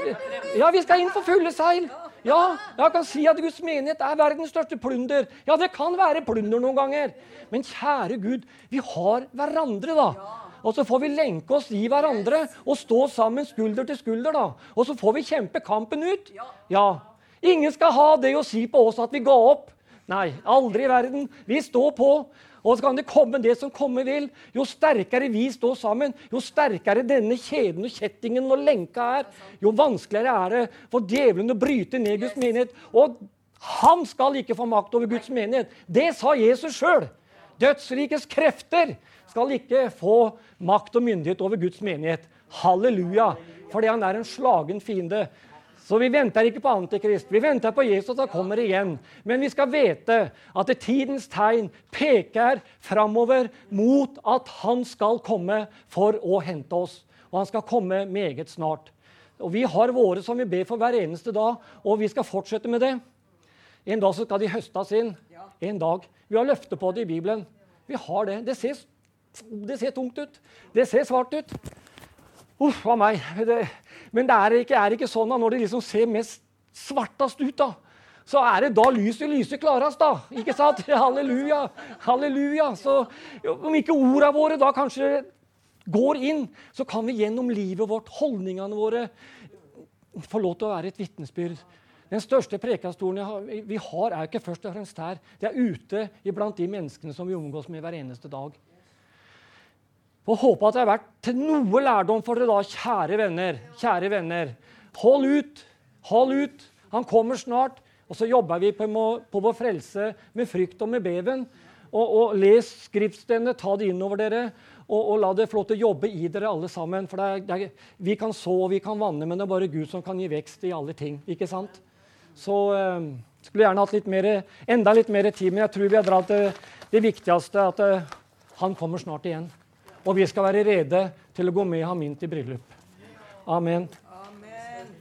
Ja, vi skal inn for fulle seil. Ja, jeg kan si at Guds menighet er verdens største plunder. Ja, det kan være plunder noen ganger. Men kjære Gud, vi har hverandre da. Og så får vi lenke oss i hverandre og stå sammen skulder til skulder da. Og så får vi kjempe kampen ut. Ja, ingen skal ha det å si på oss at vi ga opp. Nei, aldri i verden. Vi står på. Og så kan det komme det som komme vil. Jo sterkere vi står sammen, jo sterkere denne kjeden og kjettingen og lenka er, jo vanskeligere er det for djevelen å bryte ned Guds menighet. Og han skal ikke få makt over Guds menighet. Det sa Jesus selv. Dødsrikes krefter skal ikke få makt og myndighet over Guds menighet. Halleluja! Fordi han er en slagen fiende. Så vi venter ikke på Antikrist, vi venter på Jesus som kommer igjen. Men vi skal vite at tidens tegn peker fremover mot at han skal komme for å hente oss. Og han skal komme meget snart. Og vi har våre som vi ber for hver eneste dag, og vi skal fortsette med det. En dag så skal de høstes inn. En dag. Vi har løfte på det i Bibelen. Vi har det. Det ser, det ser tungt ut. Det ser svart ut. Uff, hva meg. Det, men det er ikke, er ikke sånn da, når det liksom ser mest svartast ut da, så er det da lyset lyser klarast da, ikke sant? Halleluja, halleluja. Så om ikke ordene våre da kanskje går inn, så kan vi gjennom livet vårt, holdningene våre, få lov til å være et vittnesbyrd. Den største prekastolen vi har er ikke først og fremst her. Det er ute iblant de menneskene som vi omgås med hver eneste dag. Og håper at det har vært til noe lærdom for dere da, kjære venner. Kjære venner. Hold ut, hold ut. Han kommer snart. Og så jobber vi på, på vår frelse med frykt og med beven. Og, og les skriftstedene, ta det inn over dere. Og, og la det få lov til å jobbe i dere alle sammen. For det er, det er, vi kan så og vi kan vanne, men det er bare Gud som kan gi vekst i alle ting. Ikke sant? Så eh, skulle gjerne hatt litt mer, enda litt mer tid, men jeg tror vi har dratt det, det viktigste, at eh, han kommer snart igjen. Og vi skal være rede til å gå med ham inn til bryllup. Amen. Amen.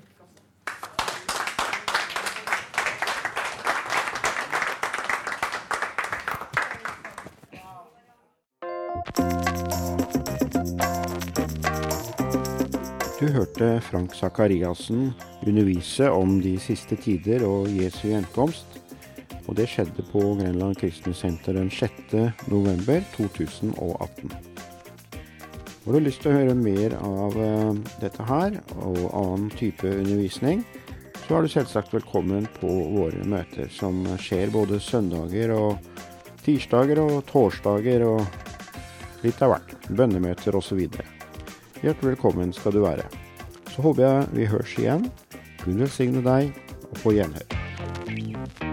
Du hørte Frank Sakariassen undervise om de siste tider og Jesu gjenkomst, og det skjedde på Grenland Kristne Senter den sjette november to tusen og atten. Har du lyst til å høre mer av uh, dette her og annen type undervisning, så er du selvsagt velkommen på våre møter, som skjer både søndager og tirsdager og torsdager og litt av hvert, bønnemøter og så videre. Hjertelig velkommen skal du være. Så håper jeg vi høres igjen. Gud velsigne deg, og på gjenhør.